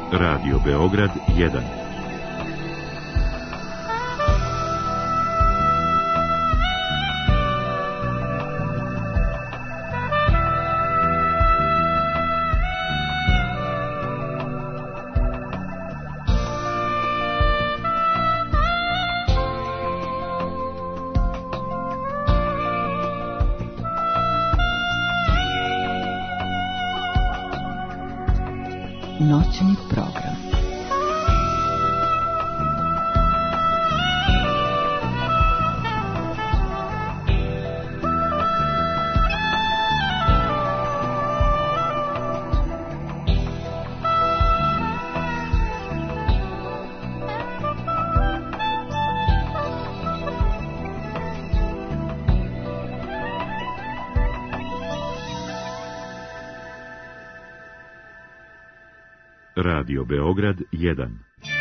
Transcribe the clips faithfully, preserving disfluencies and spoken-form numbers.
Radio Beograd jedan. Noćni program. Radio Beograd jedan.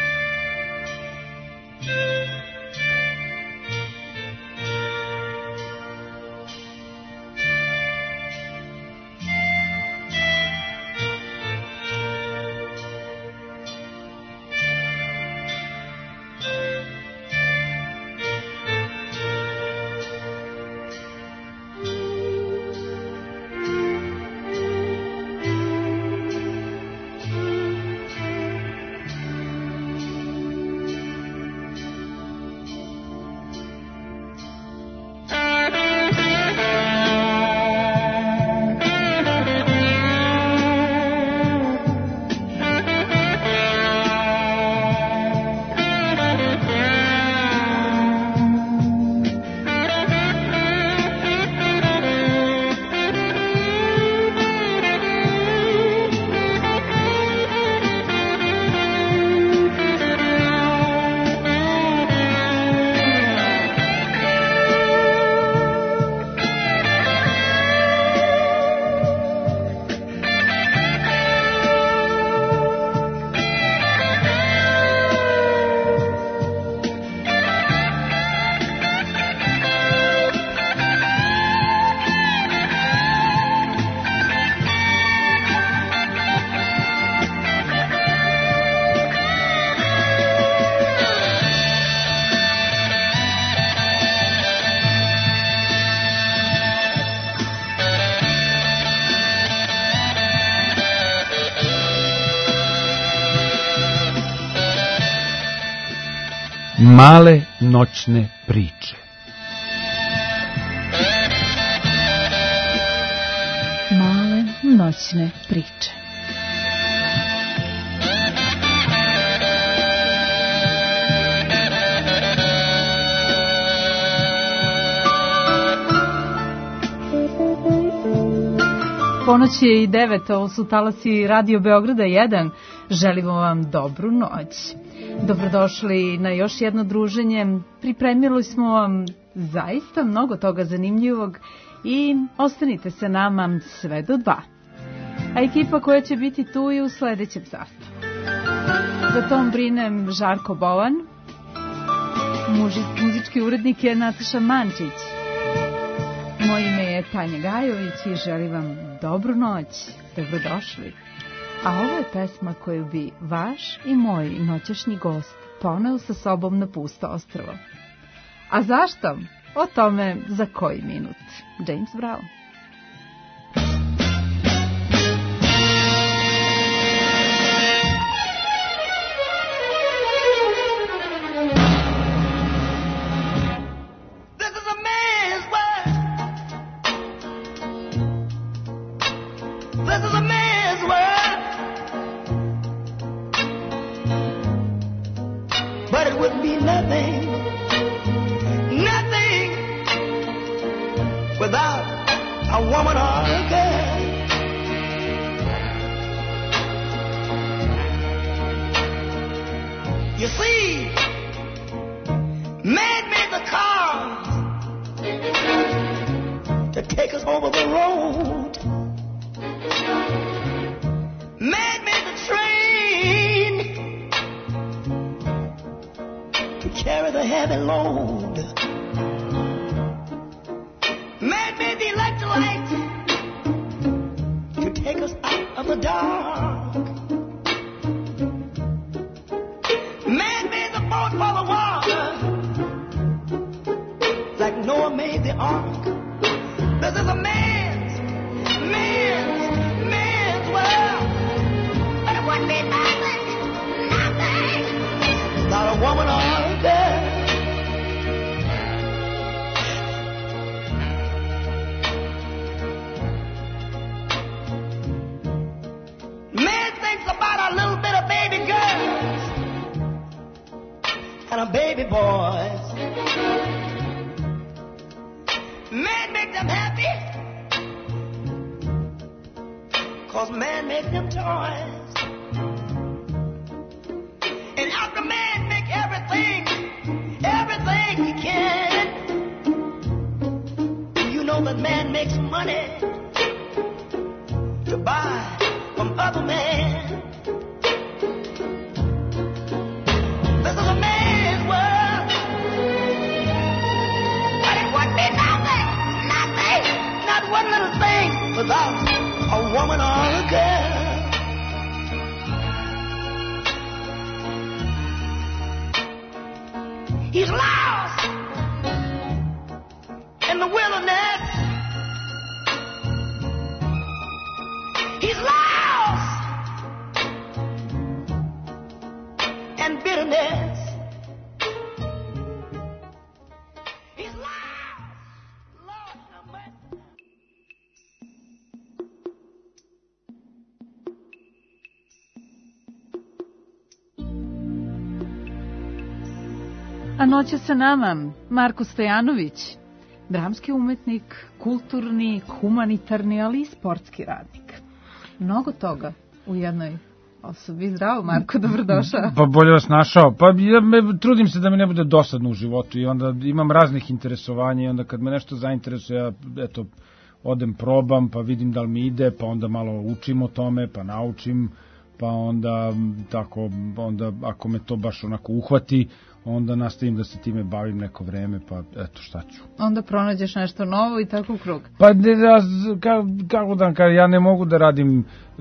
Male noćne priče. Male noćne priče. Ponoć je i devet, ovo su talasi Radio Beograda jedan. Želimo vam dobru noć. Dobrodošli na još jedno druženje. Pripremili smo vam zaista mnogo toga zanimljivog i ostanite sa nama sve do dva. A ekipa koja će biti tu i u sledećem sastavu. Za tom brinem Žarko Bovan, muži, muzički urednik je Nataša Mančić. Moje ime je Tanja Gajović i želim vam dobru noć. Dobrodošli. A ovo je pesma koju bi vaš i moj noćašnji gost poneo sa sobom na pusto ostrvo. A zašto? O tome za koji minut. James Brown. Take us out of the dark. ark. This is a man's, man's, man's world. But it wouldn't be nothing, nothing, without a woman or a girl. Man thinks about a little bit of baby girls and a baby boys. Man make them happy, 'cause man make them toys. And after man make everything, everything he can, you know that man makes money to buy from other men. This is a man's world, but it wouldn't be nothing, nothing, not one little thing without a woman or a girl. He's lost in the wilderness. He's lost in bitterness. He's lost. Lord have mercy. A noće sa nama Marko Stojanović, dramski umetnik, kulturni, humanitarni, ali i sportski radnik. Mnogo toga u jednoj osobi. Zdravo, Marko, dobrodošao. Pa bolje vas našao. Pa ja me, trudim se da mi ne bude dosadno u životu i onda imam raznih interesovanja i onda kad me nešto zainteresuje, ja eto, odem probam, pa vidim da li mi ide, pa onda malo učim o tome, pa naučim, pa onda tako, onda ako me to baš onako uhvati, onda nastavim da se time bavim neko vreme, pa eto šta ću. Onda pronađeš nešto novo i tako u krug. Pa ne, ja, ka, kako da ka, ja ne mogu da radim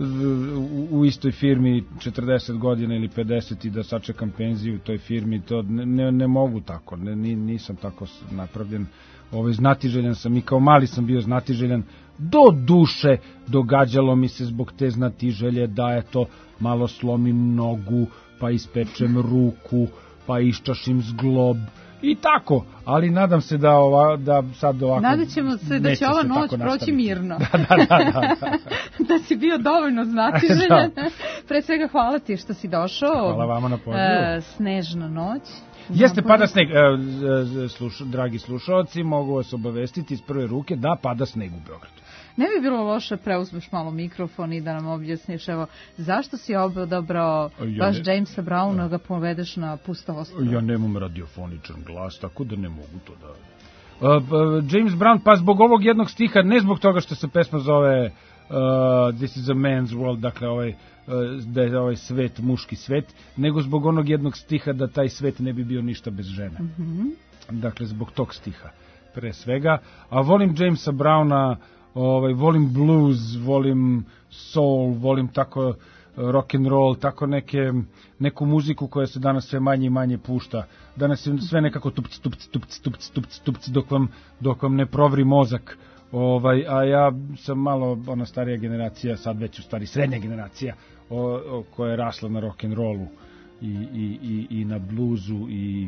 u, u istoj firmi četrdeset godina ili pedeset i da sačekam penziju u toj firmi, to ne, ne, ne mogu tako, ne, nisam tako napravljen. Ovaj, znatiželjan sam i kao mali sam bio znatiželjan, do duše događalo mi se zbog te znatiželje da eto malo slomim nogu, pa ispečem ruku, pa iščašim zglob i tako, ali nadam se da ova, da sad ovako nadat ćemo se da će ova se noć proći mirno. Da, da, da, da. Da si bio dovoljno znatiželjan. Da. Pre svega hvala ti što si došao. Hvala vama na pozivu. E, snežna noć. Jeste, pada sneg. E, sluš, dragi slušalci, mogu vas obavestiti iz prve ruke da pada sneg u Beogradu. Ne bi bilo loše preuzmeš malo mikrofon i da nam objasniš, evo, zašto si odabrao ja baš ne... Jamesa Browna da ga povedeš na pusto ostrvo? Ja nemam radiofoničan glas, tako da ne mogu to da... Uh, uh, James Brown, pa zbog ovog jednog stiha, ne zbog toga što se pesma zove uh, This is a man's world, dakle ovaj, uh, da je ovaj svet muški svet, nego zbog onog jednog stiha da taj svet ne bi bio ništa bez žene. Mm-hmm. Dakle, zbog tog stiha, pre svega. A volim Jamesa Browna, ovaj, volim blues, volim soul, volim tako rock and roll, tako neke, neku muziku koja se danas sve manje i manje pušta. Danas je sve nekako tupci, tupci, tupci, tupci, tupci, tupci, dok vam, dok vam ne provri mozak. Ovaj, a ja sam malo ona starija generacija, sad već u stvari srednja generacija, o, o, koja je rasla na rock and rollu i, i, i, i na bluesu i,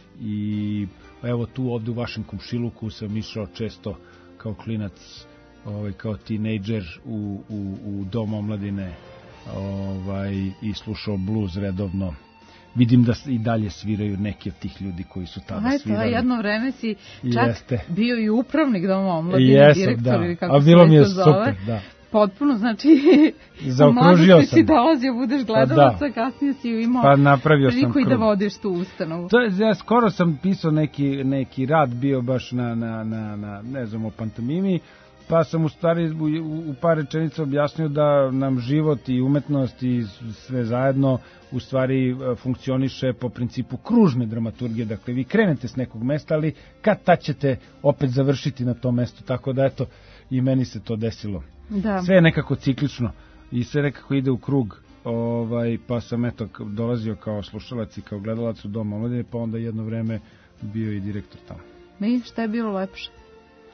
i evo tu ovde u vašem komšiluku sam išao često kao klinac, ovaj, kao tinejdžer u, u, u dom omladine, ovaj, i slušao blues redovno. Vidim da i dalje sviraju neki od tih ljudi koji su tada Aj, svirali. Aj, jedno vreme si čak Jeste. bio i upravnik doma omladine, Jesam, direktor da. ili kako A bilo mi je se super, da. Potpuno, znači, zaokružio sam. si dolazio, budeš gledalaca, pa da. kasnije si imao pa napravio priliku sam i da vodiš tu ustanovu. To je, ja skoro sam pisao neki, neki rad, bio baš na, na, na, na ne znam, o pantomimi, pa sam u stvari u, u par rečenica objasnio da nam život i umetnost i sve zajedno u stvari funkcioniše po principu kružne dramaturgije, dakle vi krenete s nekog mesta, ali kad tad ćete opet završiti na tom mestu, tako da eto i meni se to desilo. Da. Sve je nekako ciklično i sve nekako ide u krug, ovaj, pa sam eto dolazio kao slušalac i kao gledalac u Dom omladine, pa onda jedno vreme bio i direktor tamo. I šta je bilo lepše?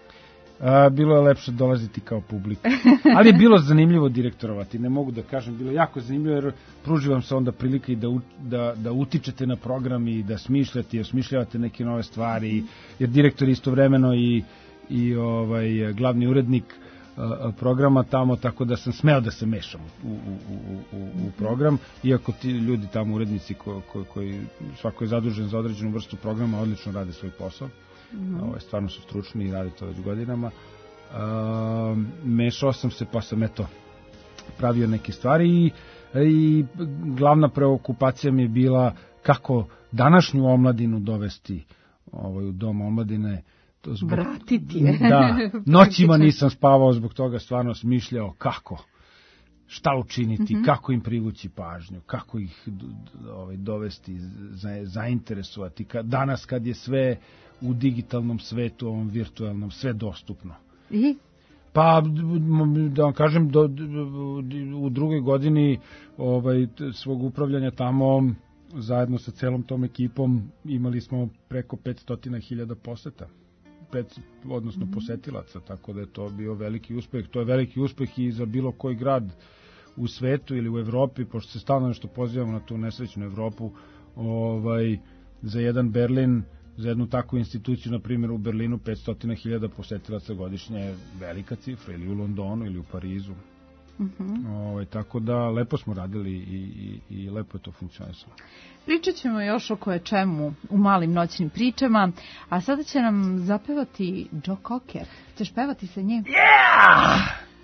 A, bilo je lepše dolaziti kao publika. Ali je bilo zanimljivo direktorovati, ne mogu da kažem, bilo je jako zanimljivo jer pruži vam se onda prilika i da, da, da utičete na program i da smišljate i osmišljavate neke nove stvari, jer direktor je istovremeno i, i ovaj, glavni urednik a, programa tamo, tako da sam smeo da se mešam u, u, u, u, u program, iako ti ljudi tamo, urednici ko, ko, koji svako je zadužen za određenu vrstu programa, odlično rade svoj posao. Mm. Ovo, stvarno su stručni i rade to već godinama. Uh, mešao sam se pa sam eto pravio neke stvari i, i glavna preokupacija mi je bila kako današnju omladinu dovesti ovaj, u dom omladine. To zbog, vratiti je. Da, noćima nisam spavao zbog toga, stvarno smišljao kako, šta učiniti, mm-hmm. kako im privući pažnju, kako ih ovaj, dovesti, zainteresovati. Danas kad je sve u digitalnom svetu, ovom virtualnom, sve dostupno. I? Pa, da vam kažem, do, u drugoj godini ovaj, svog upravljanja tamo, zajedno sa celom tom ekipom, imali smo preko petsto hiljada poseta, pet, odnosno mm-hmm. posetilaca, tako da je to bio veliki uspeh. To je veliki uspeh i za bilo koji grad u svetu ili u Evropi, pošto se stalno nešto pozivamo na tu nesrećnu Evropu, ovaj, za jedan Berlin, za jednu takvu instituciju, na primjer u Berlinu, petsto hiljada posetilaca godišnje je velika cifra, ili u Londonu, ili u Parizu. Uh-huh. Ovaj, tako da, lepo smo radili i, i, i lepo je to funkcionisalo. Pričat ćemo još o koje čemu u malim noćnim pričama, a sada će nam zapevati Joe Cocker. Ćeš pevati sa njim? Yeah!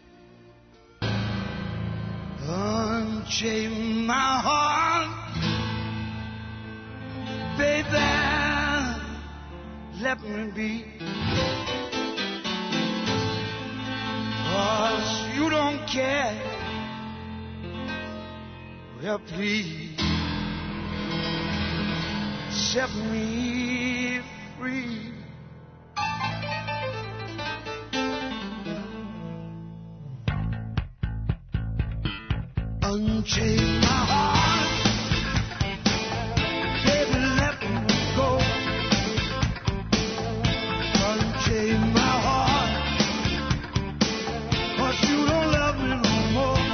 Unchain my heart, baby, let me be, 'cause you don't care. Well, please set me free. Unchain my heart, baby, let me go. Unchain my heart, 'cause you don't love me no more.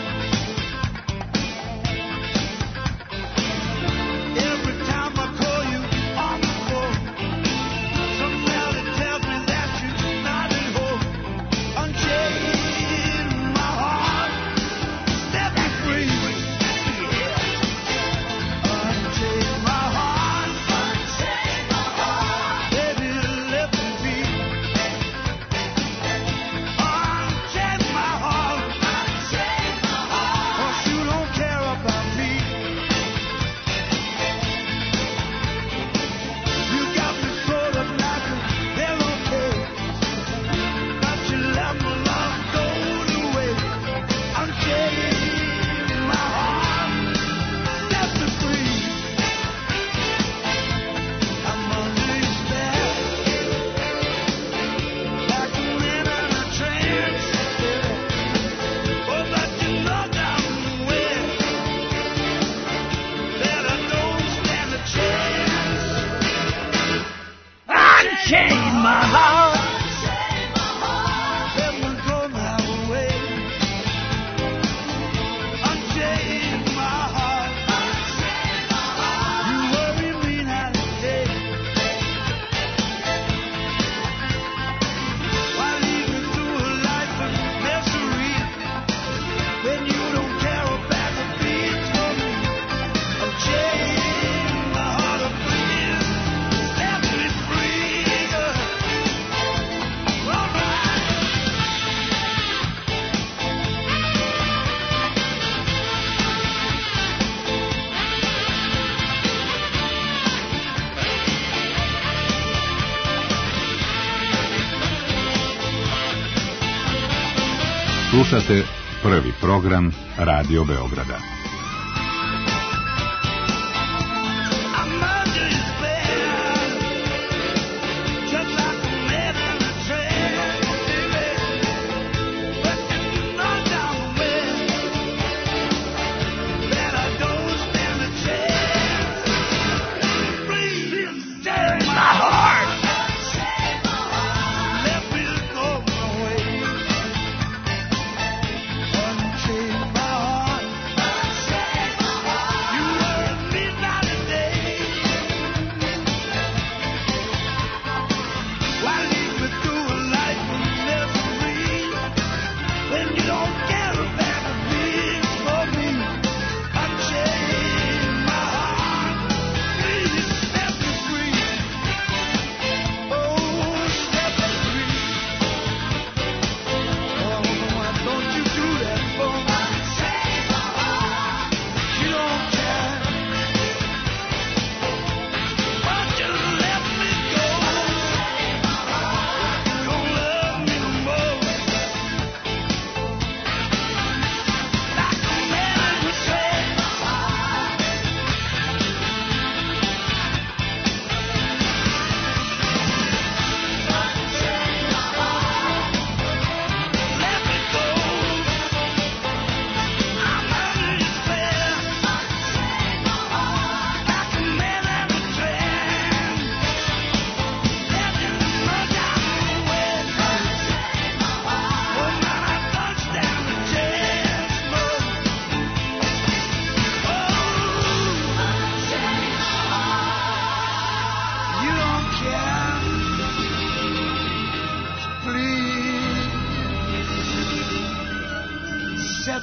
Every time I call you on the phone, somebody tells me that you're not at home. Unchain my heart, set me free. Unchain my heart, unchain my heart, baby, let me be. Unchain my heart, unchain my heart, 'cause you don't care about me. You got me sort of like a okay, but you let my love go away. Unchain my heart, set me free. I'm under your spell, like a man in a trance. Oh, but you know damn well that I don't stand a chance. Unchain my heart, let me go my way. Unchain my heart, you worry me night and day. Why lead me through a life of misery when you don't care about the beat for me? Unchain my heart, oh please, set me free. All right. Slušate prvi program Radio Beograda. I'm under your spell, just like a man in a trance, baby. But you know damn well that I don't stand a chance. Please take my heart, let me go my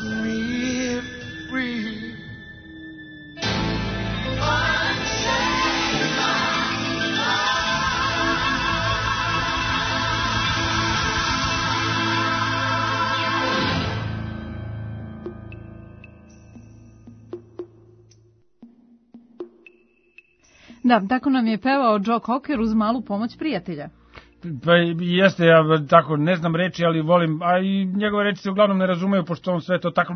me free. Da, tako nam je pevao Joe Cocker uz malu pomoć prijatelja. Pa jeste, ja tako ne znam reči, ali volim, a i njegove reči se uglavnom ne razumeju, pošto on sve to tako,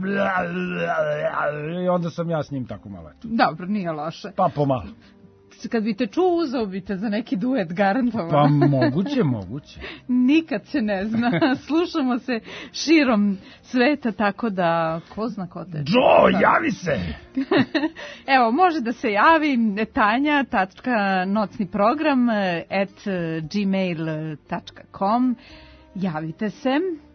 i onda sam ja s njim tako malo. Dobro, nije loše. Pa pomalo. Kad bi te čuo, uzeo bi te za neki duet, garantovano. Pa moguće, moguće. Nikad se ne zna. Slušamo se širom sveta, tako da ko zna ko te... Joe, javi se! Evo, može da se javi tanja tačka nocni program at gmail tačka com. Javite se.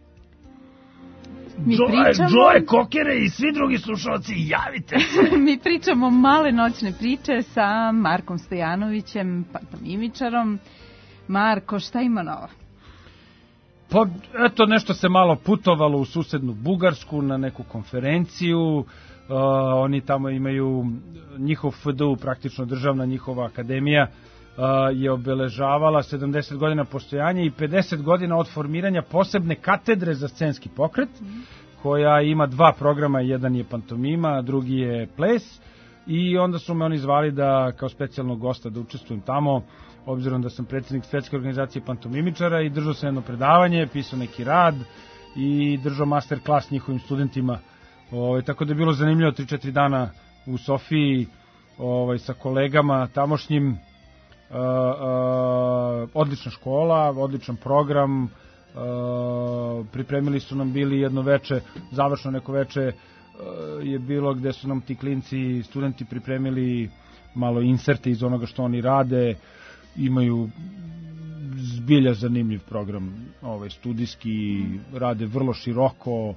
Mi Joe, pričamo... Joe, Kokere i svi drugi slušalci, javite se! Mi pričamo male noćne priče sa Markom Stojanovićem, pantomimičarom. Marko, šta ima novo? Pa, eto, nešto se malo putovalo u susednu Bugarsku na neku konferenciju. Uh, oni tamo imaju njihov F D U, praktično državna njihova akademija, uh, je obeležavala sedamdeset godina postojanja i pedeset godina od formiranja posebne katedre za scenski pokret, mm. koja ima dva programa, jedan je pantomima, a drugi je ples, i onda su me oni zvali da kao specijalnog gosta da učestvujem tamo, obzirom da sam predsjednik Svetske organizacije pantomimičara, i držao sam jedno predavanje, pisao neki rad i držao master klas njihovim studentima. Ovaj, tako da je bilo zanimljivo tri četiri dana u Sofiji, ovaj, sa kolegama tamošnjim. Uh, uh, odlična škola, odličan program, uh, pripremili su nam bili jedno veče, završno neko veče uh, je bilo gde su nam ti klinci, studenti pripremili malo inserte iz onoga što oni rade. Imaju zbilja zanimljiv program, ovaj, studijski, rade vrlo široko,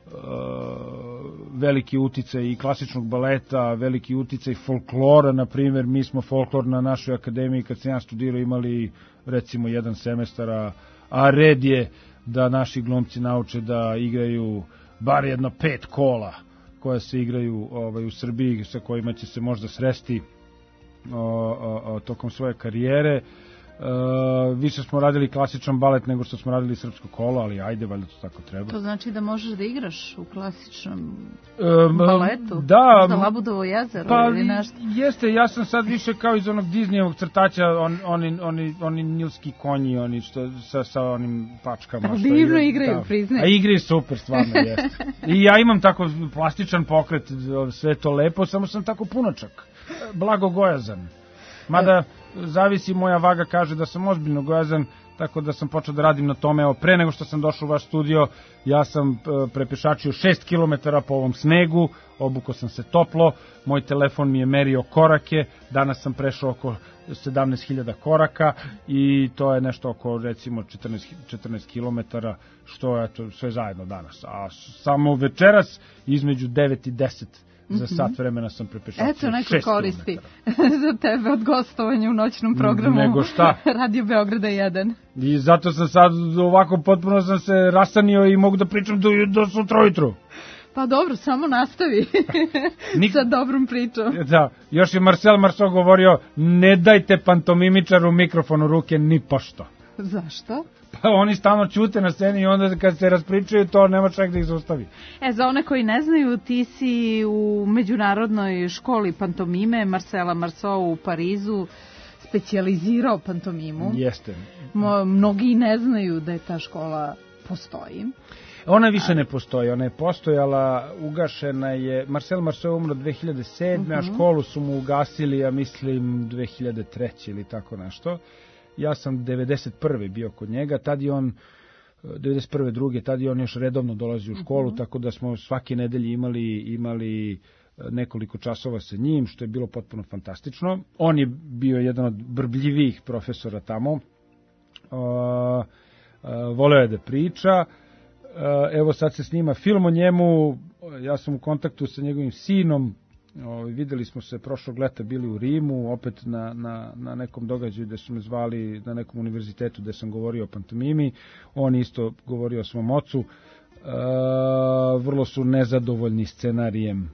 veliki uticaj i klasičnog baleta, veliki uticaj folklora, na primjer, mi smo folklor na našoj akademiji, kad sam ja studirao, imali recimo jedan semestar, a red je da naši glumci nauče da igraju bar jedno pet kola koja se igraju ovaj, u Srbiji, sa kojima će se možda sresti o, o, o, tokom svoje karijere. Uh, više smo radili klasičan balet nego što smo radili srpsko kolo, ali ajde, valjda to tako treba. To znači da možeš da igraš u klasičnom um, baletu? Da. Za Labudovo jezero Pa ili nešto? Jeste, ja sam sad više kao iz onog Disneyevog crtaća, on, oni, oni, oni nilski konji, oni što sa, sa onim pačkama. A divno igraju, priznaj. A igri super, stvarno jeste. I ja imam tako plastičan pokret, sve to lepo, samo sam tako punočak, blago gojazan. Mada zavisi, moja vaga kaže da sam ozbiljno gojazan, tako da sam počeo da radim na tome. Evo, pre nego što sam došao u vaš studio, ja sam prepešačio šest kilometara po ovom snegu, obukao sam se toplo, moj telefon mi je merio korake, danas sam prešao oko sedamnaest hiljada koraka i to je nešto oko recimo četrnaest kilometara, što je to sve zajedno danas. A samo večeras između devet i deset za sat vremena sam prepešačio šest kilometara. Eto, neko koristi za tebe od gostovanja u noćnom programu. Nego šta? Radio Beograda jedan. I zato sam sad ovako potpuno sam se rastanio i mogu da pričam do, do sutra ujutru. Pa dobro, samo nastavi Nik... sa dobrom pričom. Da, još je Marcel Marceau govorio, ne dajte pantomimičaru mikrofon u ruke ni pošto. Zašto? Pa oni stalno ćute na sceni i onda kad se raspričaju to nema čak da ih zaustavi. E, za one koji ne znaju, ti si u međunarodnoj školi pantomime Marcela Marceau u Parizu specijalizirao pantomimu. Jeste. Mo, mnogi ne znaju da je ta škola postoji. Ona više ne postoji, ona je postojala, ugašena je, Marcel Marceau umro dve hiljade sedme. Uh-huh. A školu su mu ugasili, ja mislim, dve hiljade treće ili tako nešto. Ja sam devedeset prve bio kod njega, tad je on, devedeset prve druge, tad je on još redovno dolazi u školu, uh-huh. tako da smo svake nedelje imali, imali nekoliko časova sa njim, što je bilo potpuno fantastično. On je bio jedan od brbljivijih profesora tamo, uh, uh, voleo je da priča. Evo sad se snima film o njemu, ja sam u kontaktu sa njegovim sinom, o, videli smo se prošlog leta, bili u Rimu, opet na, na, na nekom događaju gde su me zvali, na nekom univerzitetu gde sam govorio o pantomimi, on isto govorio o svom ocu. vrlo su nezadovoljni scenarijem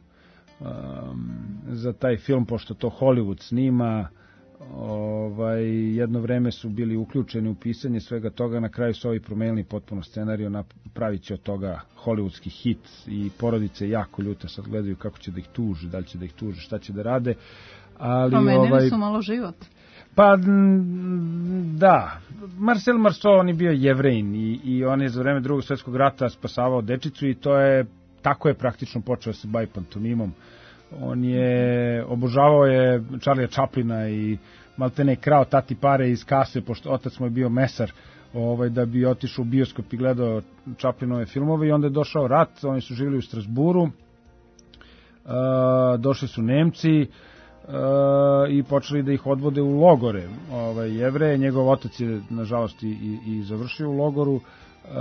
za taj film, pošto to Hollywood snima. Ovaj, jedno vreme su bili uključeni u pisanje svega toga, na kraju su ovi promenili potpuno scenariju, pravit će od toga hollywoodski hit i porodice jako ljute, sad gledaju kako će da ih tuži, da li će da ih tuži, šta će da rade. Ali, promenili ovaj, su malo život. Pa, da. Marcel Marceau, on je bio Jevrejin i, i on je za vreme drugog svjetskog rata spasavao dečicu i to je, tako je praktično počeo se bavi pantomimom. On je, obožavao je Charlija Chaplina i maltene krao tati pare iz kase, pošto otac mu je bio mesar, ovaj, da bi otišao u bioskop i gledao Chaplinove filmove i onda je došao rat, oni su živjeli u Strasburu, uh, došli su Nemci, Uh, i počeli da ih odvode u logore, ovaj, Jevreje. Njegov otac je nažalost i, i, i završio u logoru, um,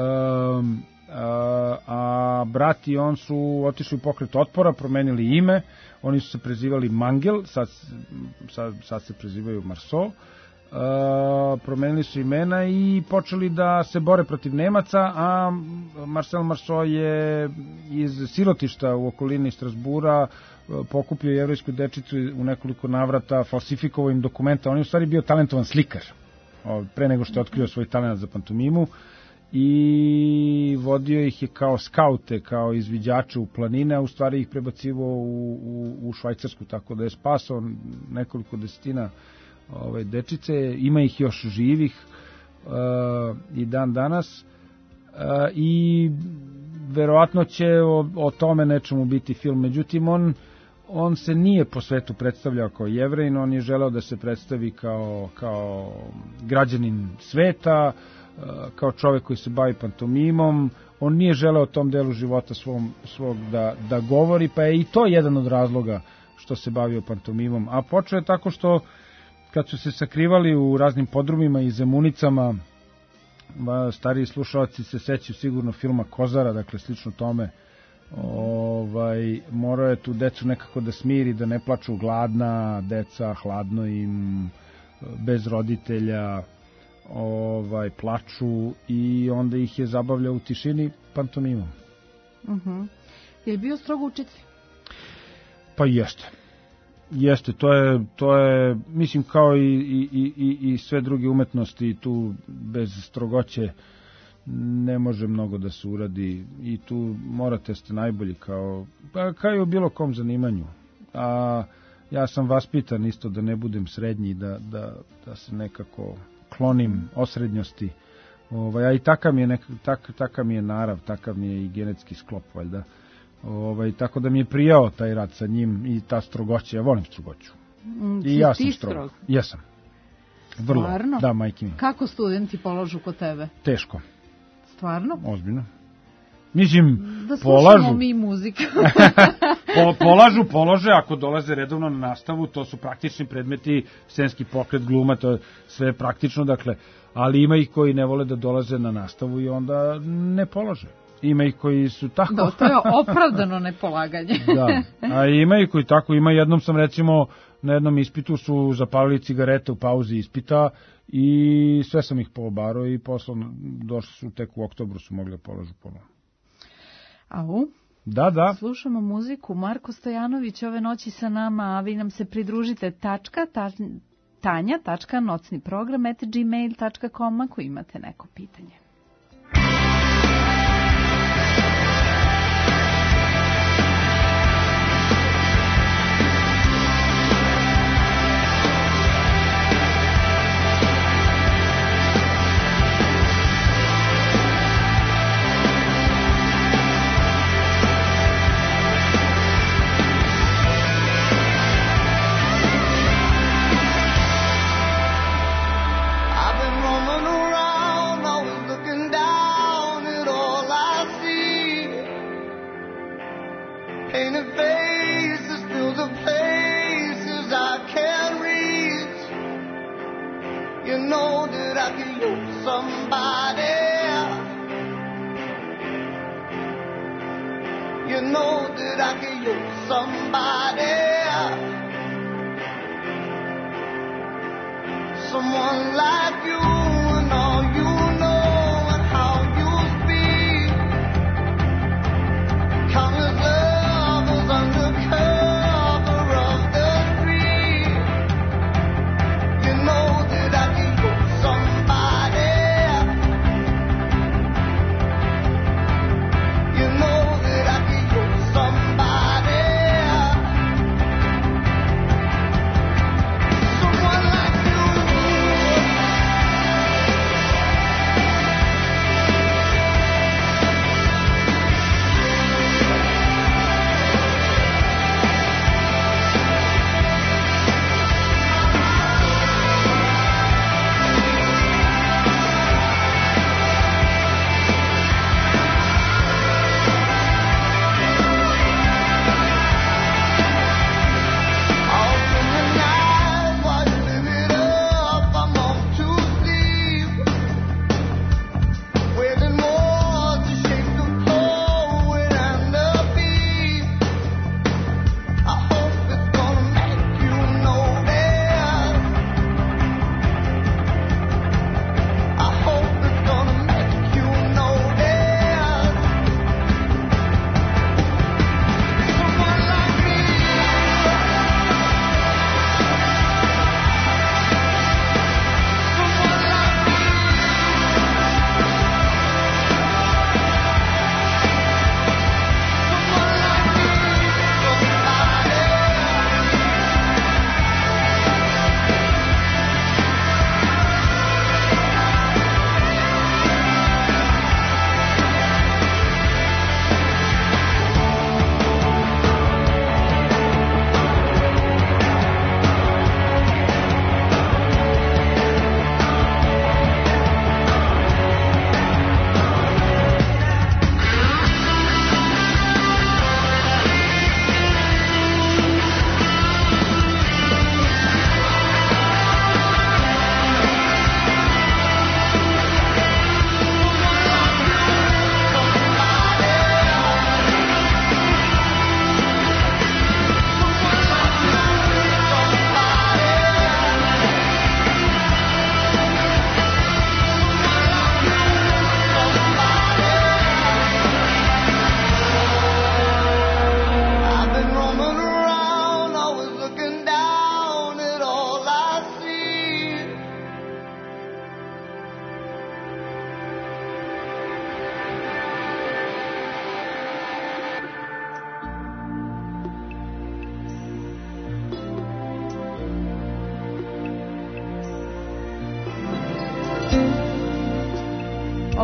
a, a brat i on su otišli u pokret otpora, promenili ime, oni su se prezivali Mangel, sad, sad, sad se prezivaju Marceau. Uh, promenili su imena i počeli da se bore protiv Nemaca, a Marcel Marceau je iz sirotišta u okolini Strasbura pokupio jevrejsku dečicu u nekoliko navrata, falsifikovao im dokumenta. On je u stvari bio talentovan slikar, pre nego što je otkrio svoj talent za pantomimu, i vodio ih je kao skaute, kao izviđače u planine, a u stvari ih prebacivao u, u, u Švajcarsku, tako da je spasao nekoliko desetina ove dečice. Ima ih još živih uh, i dan danas, uh, i verovatno će o, o tome nečemu biti film. Međutim, on on se nije po svetu predstavljao kao Jevrejin, on je želeo da se predstavi kao, kao građanin sveta, kao čovjek koji se bavi pantomimom. On nije želeo o tom delu života svom, svog da, da govori, pa je i to jedan od razloga što se bavio pantomimom. A počeo je tako što, kad su se sakrivali u raznim podrumima i zemunicama, stariji slušalci se sećaju sigurno filma Kozara, dakle slično tome, ovaj, morao je tu decu nekako da smiri, da ne plaču, gladna deca, hladno im, bez roditelja, ovaj, plaču, i onda ih je zabavljao u tišini pantomimom. Uh-huh. Je li bio strogo učitelj? Pa jeste. Jeste, to je, to je mislim, kao i, i, i, i sve druge umetnosti, tu bez strogoće ne može mnogo da se uradi, i tu morate ste najbolji, kao, pa, kao i u bilo kom zanimanju. A ja sam vaspitan isto da ne budem srednji, da, da, da se nekako klonim osrednjosti. Ovaj, a i takav mi je, nek, tak, takav mi je narav, takav mi je i genetski sklop, valjda. Ovaj, tako da mi je prijao taj rad sa njim i ta strogoća. Ja volim strogoću. Mm, I ja sam strog. strog. Jesam. Vrlo. Stvarno? Da, majke mi. Kako studenti polažu kod tebe? Teško. Stvarno? Ozbiljno. Mislim, da polažu. Da mi muzika. po, polažu, polože, ako dolaze redovno na nastavu, to su praktični predmeti, scenski pokret, gluma, to je sve praktično, dakle, ali ima ih koji ne vole da dolaze na nastavu i onda ne polože. Ima ih koji su tako. Da, to je opravdano nepolaganje. Da, a ima ih koji tako, ima jednom sam recimo, na jednom ispitu su zapalili cigarete u pauzi ispita i sve sam ih poobarao i posle došli su tek u oktobru, su mogli da polažu ponovno. Au? Da, da. Slušamo muziku. Marko Stojanović ove noći sa nama, a vi nam se pridružite tačka, ta, tanja, tačka, nocni program, et gmail tačka com, ako imate neko pitanje.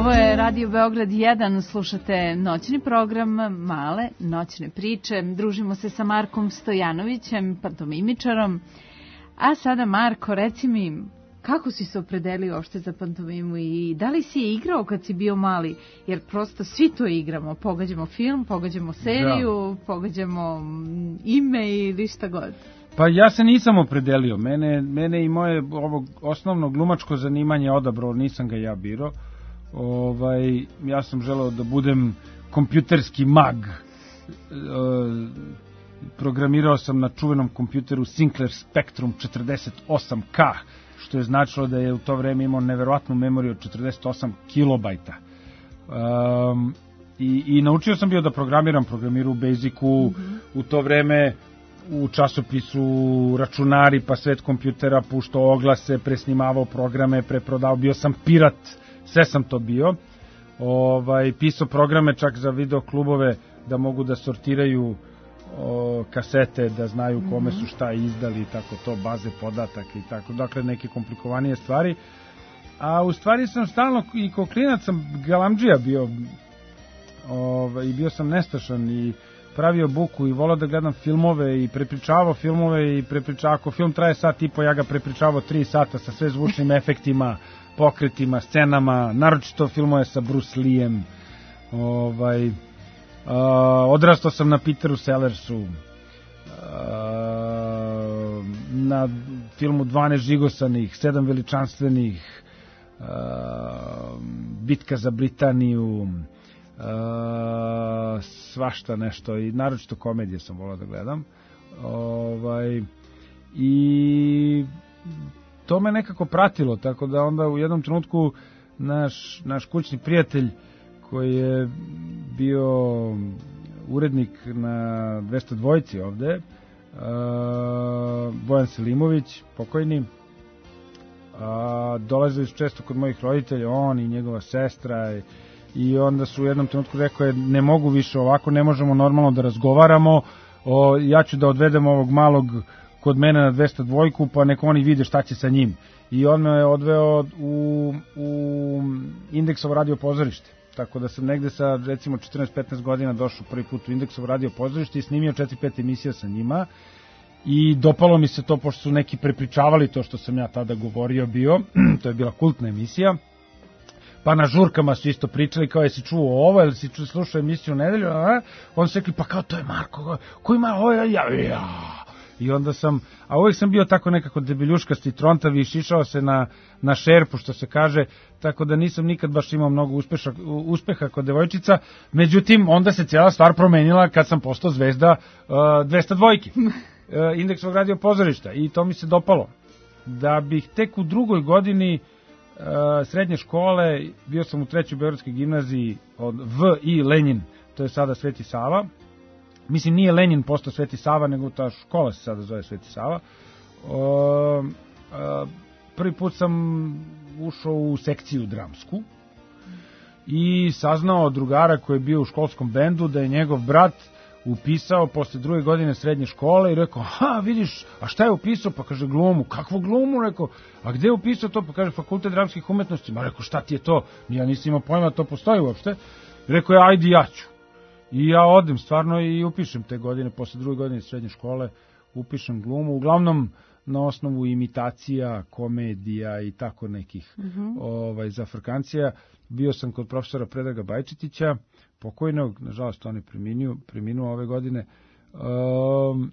Ovo je Radio Beograd jedan, slušate noćni program Male noćne priče. Družimo se sa Markom Stojanovićem, pantomimičarom. A sada, Marko, reci mi, kako si se opredelio uopšte za pantomimu i da li si je igrao kad si bio mali? Jer prosto svi to igramo. Pogađamo film, pogađamo seriju, da. pogađamo ime ili šta god. Pa ja se nisam opredelio. Mene, mene i moje ovo osnovno glumačko zanimanje odabrao, nisam ga ja birao. Ovaj, ja sam želeo da budem kompjuterski mag. E, programirao sam na čuvenom kompjuteru Sinclair Spectrum četrdeset osam K, što je značilo da je u to vreme imao neverovatnu memoriju od četrdeset osam kilobajta. Um, i, I naučio sam bio da programiram, programiru u Basicu, mm-hmm. u to vreme u časopisu Računari, pa Svet kompjutera, puštao oglase, presnimavao programe, preprodao, bio sam pirat, sve sam to bio. Ovaj, pisao programe čak za video klubove da mogu da sortiraju o, kasete, da znaju kome su šta izdali i tako to, baze podataka i tako, dakle neke komplikovanije stvari. A u stvari sam stalno i kao klinac sam galamdžija bio, ovaj, i bio sam nestašan i pravio buku i volao da gledam filmove i prepričavao filmove i prepričavao, ako film traje sat i po, ja ga prepričavao tri sata sa sve zvučnim efektima, pokretima, scenama, naročito filmove sa Bruce Leeem. Ovaj, uh, odrastao sam na Peteru Sellersu, uh, na filmu dvanaest žigosanih, sedam veličanstvenih, uh, Bitka za Britaniju, Uh, svašta nešto i naročito komedije sam volao da gledam. Ovaj, i to me nekako pratilo, tako da onda u jednom trenutku naš, naš kućni prijatelj koji je bio urednik na dvesta dva ovde, uh, Bojan Selimović, pokojni, uh, dolazili su često kod mojih roditelja, on i njegova sestra i I onda su u jednom trenutku rekao je, ne mogu više ovako, ne možemo normalno da razgovaramo, o, ja ću da odvedem ovog malog kod mene na dvesta dva, pa neko oni vide šta će sa njim. I on me je odveo u, u Indeksovo radio pozorište. Tako da sam negde sa recimo četrnaest petnaest godina došao prvi put u Indeksovo radio pozorište i snimio četiri pet emisija sa njima. I dopalo mi se to, pošto su neki prepričavali to što sam ja tada govorio bio, to je bila kultna emisija. Pa na žurkama su isto pričali, kao jesi čuo ovo, ili si čuo, slušao emisiju u nedelju, a? Onda su rekli, pa kao to je Marko, ko ima ovo, ja, ja. I onda sam, a uvijek sam bio tako nekako debeljuškasti, trontavi, šišao se na, na šerpu, što se kaže, tako da nisam nikad baš imao mnogo uspeša, uspeha kod devojčica, međutim, onda se cijela stvar promenila kad sam postao zvezda uh, dvesta dva, uh, Indeksovog radio pozorišta, i to mi se dopalo. Da bih tek u drugoj godini Uh, srednje škole, bio sam u trećoj beogradskoj gimnaziji od V I Lenin, to je sada Sveti Sava. Mislim, nije Lenin postao Sveti Sava, nego ta škola se sada zove Sveti Sava. Uh, uh, prvi put sam ušao u sekciju dramsku i saznao od drugara koji je bio u školskom bendu da je njegov brat upisao posle druge godine srednje škole i rekao, ha, vidiš, a šta je upisao? Pa kaže, glumu. Kakvu glumu? Rekao, a gde je upisao to? Pa kaže, Fakultet dramskih umetnosti. Ma rekao, šta ti je to? Ja nisam imao pojma da to postoji uopšte. Rekao je, ajde, ja ću. I ja odem stvarno i upišem te godine, posle druge godine srednje škole, upišem glumu, uglavnom na osnovu imitacija, komedija i tako nekih mm-hmm. ovaj, zafrkancija. Bio sam kod profesora Predraga Bajčetića, pokojnog, nažalost on je preminuo, preminuo ove godine, um,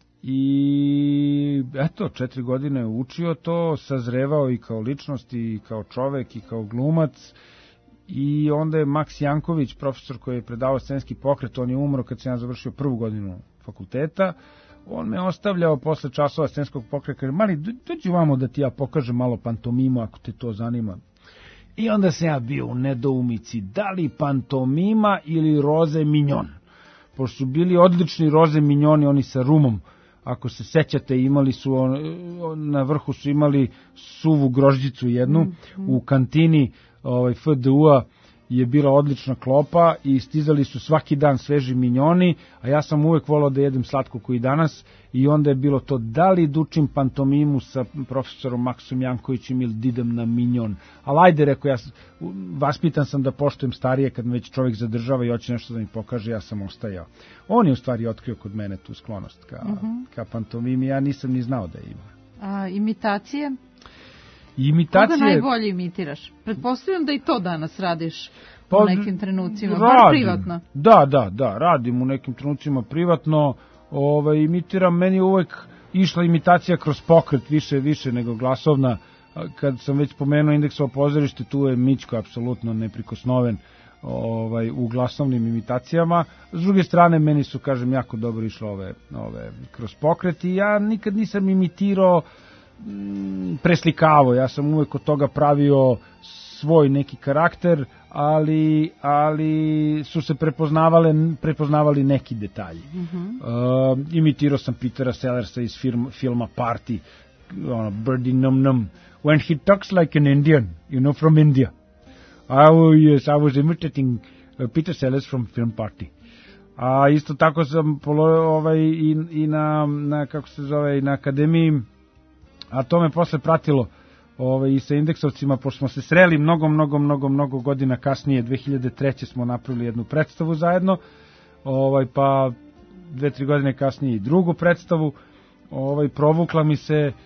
i eto, četiri godine učio to, sazrevao i kao ličnost i kao čovek i kao glumac. I onda je Maks Janković, profesor koji je predavao scenski pokret, on je umro kad sam ja završio prvu godinu fakulteta. On me ostavljao posle časova scenskog pokreta, kaže, mali, dođi vamo da ti ja pokažem malo pantomimu ako te to zanima. I onda sam ja bio u nedoumici, da li pantomima ili roze minjon. Pošto su bili odlični roze minjoni, oni sa rumom. Ako se sećate, imali su, na vrhu su imali suvu grožđicu jednu, mm-hmm. u kantini ovaj, F D U-a je bila odlična klopa i stizali su svaki dan sveži minjoni, a ja sam uvek volao da jedem slatko koji danas i onda je bilo to da li dučim pantomimu sa profesorom Maksom Jankovićem ili idem na minjon. Ali ajde, rekao, ja vaspitan sam da poštujem starije kad me već čovjek zadržava i hoće nešto da mi pokaže, ja sam ostajao. On je u stvari otkrio kod mene tu sklonost ka, uh-huh. ka pantomimi, ja nisam ni znao da ima. A imitacije? Imitacije... Koga najbolje imitiraš? Pretpostavljam da i to danas radiš pa, u nekim trenucima, radim, bar privatno. Da, da, da, radim u nekim trenucima privatno, ovaj, imitiram, meni je uvek išla imitacija kroz pokret, više, više nego glasovna. Kad sam već pomenuo Indeksovo pozorište, tu je Mićko apsolutno neprikosnoven ovaj, u glasovnim imitacijama. S druge strane, meni su, kažem, jako dobro išle ove, ove kroz pokret i ja nikad nisam imitirao preslikavo, ja sam uvek od toga pravio svoj neki karakter, ali, ali su se prepoznavale, prepoznavali neki detalji. Uh-huh. Uh, imitirao sam Petera Sellersa iz film, filma Party, ono, Birdie Num Num, when he talks like an Indian, you know, from India. I, yes, I was imitating uh, Peter Sellers from film Party. A isto tako sam polo, ovaj, i, i na, na, kako se zove, i na akademiji, a to me posle pratilo ovaj, i sa indeksovcima, pošto smo se sreli mnogo, mnogo, mnogo, mnogo godina kasnije, dve hiljade treće smo napravili jednu predstavu zajedno, ovaj, pa dve, tri godine kasnije i drugu predstavu, ovaj, provukla mi se e,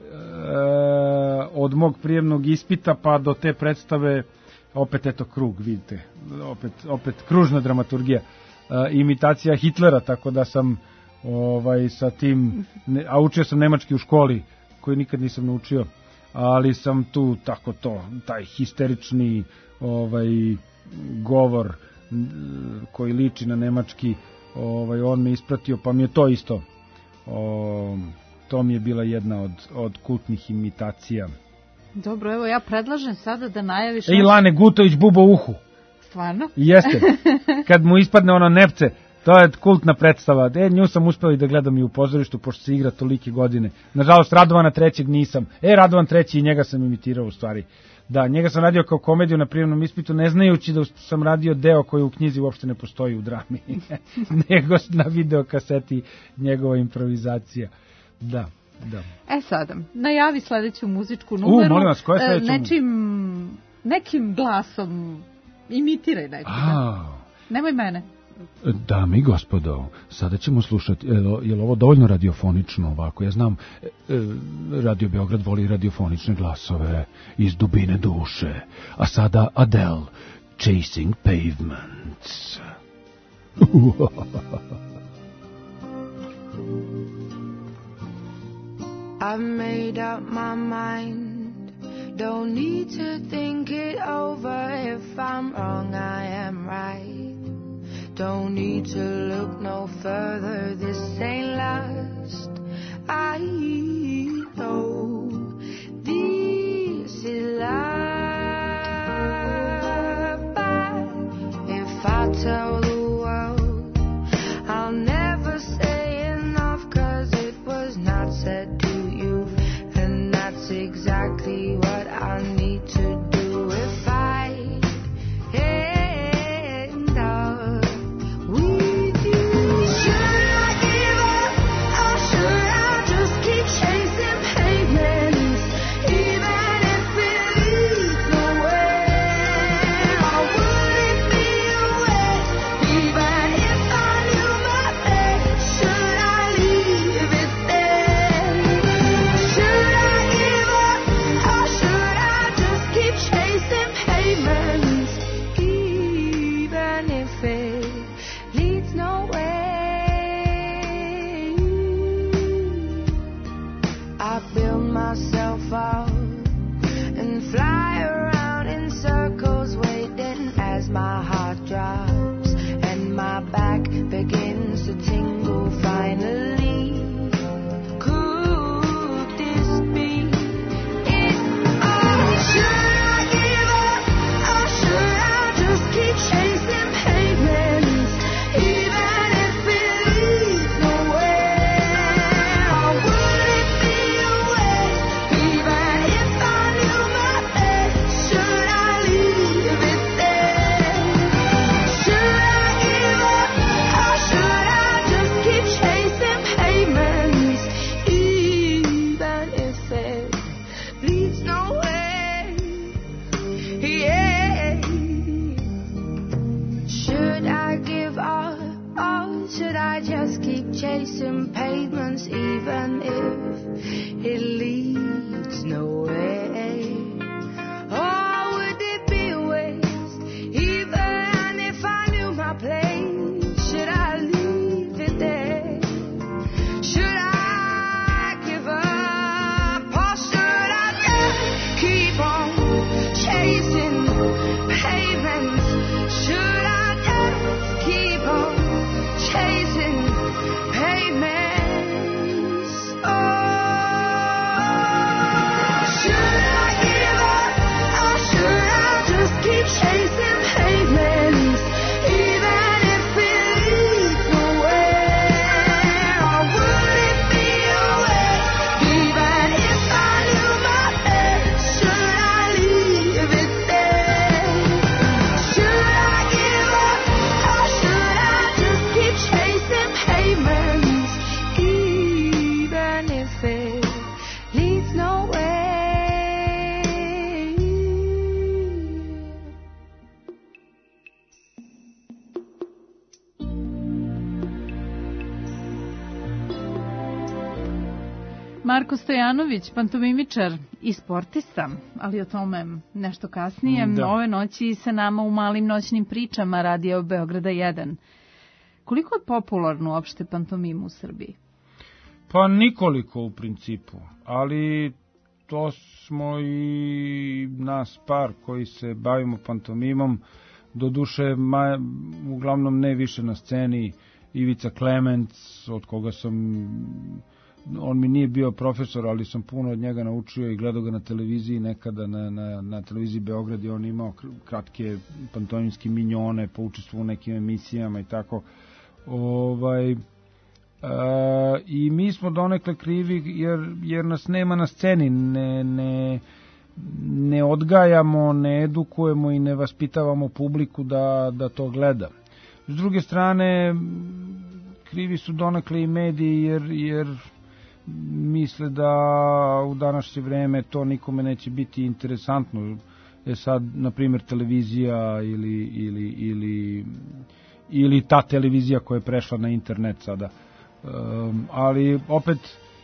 od mog prijemnog ispita pa do te predstave, opet eto krug, vidite, opet, opet kružna dramaturgija, e, imitacija Hitlera, tako da sam ovaj, sa tim, ne, a učio sam nemački u školi, koji nikad nisam naučio, ali sam tu tako to, taj histerični ovaj govor koji liči na nemački, ovaj on me ispratio, pa mi je to isto. O, to mi je bila jedna od od kultnih imitacija. Dobro, evo ja predlažem sada da najaviš... Ej, Lane Gutović buba uhu. Stvarno? Jeste. Kad mu ispadne ono nepce, to je kultna predstava. E, nju sam uspeo i da gledam i u pozorištu, pošto se igra tolike godine. Nažalost, Radovana trećeg nisam. E, Radovan treći i njega sam imitirao u stvari. Da, njega sam radio kao komediju na prijemnom ispitu, ne znajući da sam radio deo koji u knjizi uopšte ne postoji u drami. Nego na videokaseti njegova improvizacija. Da, da. E sada, najavi sledeću muzičku numeru. U, molim vas, koja je sledeća? Nečim, nekim glasom imitiraj nekoga. A. Nemoj mene. Dame i gospodo, sada ćemo slušati, je li ovo dovoljno radiofonično ovako? Ja znam, Radio Beograd voli radiofonične glasove iz dubine duše. A sada Adele, Chasing Pavements. I've made up my mind, don't need to think it over. If I'm wrong, I am right. Don't need to look no further, this ain't last. I know this is love, but if I tell the world, I'll never say enough, 'cause it was not said to you, and that's exactly what I need to do if I end up. Should I give up, or should I just keep chasing pavement? keep chasing pavements even if it leads nowhere. Oh, would it be a waste even if I knew my place? Should I leave it there? Should I give up or should I just keep on chasing pavements? Should I just keep on chasing pavements? Oh, should I give up or should I just keep chasing pavements, even if it leads nowhere? Or would it be a waste even if I knew my best? Should I leave it there? Should I give up or should I just keep chasing pavements, even if it leads nowhere? Marko Stojanović, pantomimičar i sportista, ali o tome nešto kasnije. Da. Ove noći sa nama u malim noćnim pričama Radio Beograda jedan. Koliko je popularno uopšte pantomimu u Srbiji? Pa nikoliko u principu, ali to smo i nas par koji se bavimo pantomimom, doduše ma, uglavnom ne više na sceni. Ivica Klemenc, od koga sam, on mi nije bio profesor, ali sam puno od njega naučio i gledao ga na televiziji nekada, na, na, na televiziji Beograd, i on imao kratke pantomimske minjone, poučestvo u nekim emisijama i tako. Ovaj, e, i mi smo donekle krivi jer, jer nas nema na sceni, ne, ne, ne odgajamo, ne edukujemo i ne vaspitavamo publiku da, da to gleda. S druge strane, krivi su donekle i mediji jer, jer misle da u današnje vreme to nikome neće biti interesantno. E sad, na primjer, televizija ili, ili, ili, ili ta televizija koja je prešla na internet sada. Um, ali opet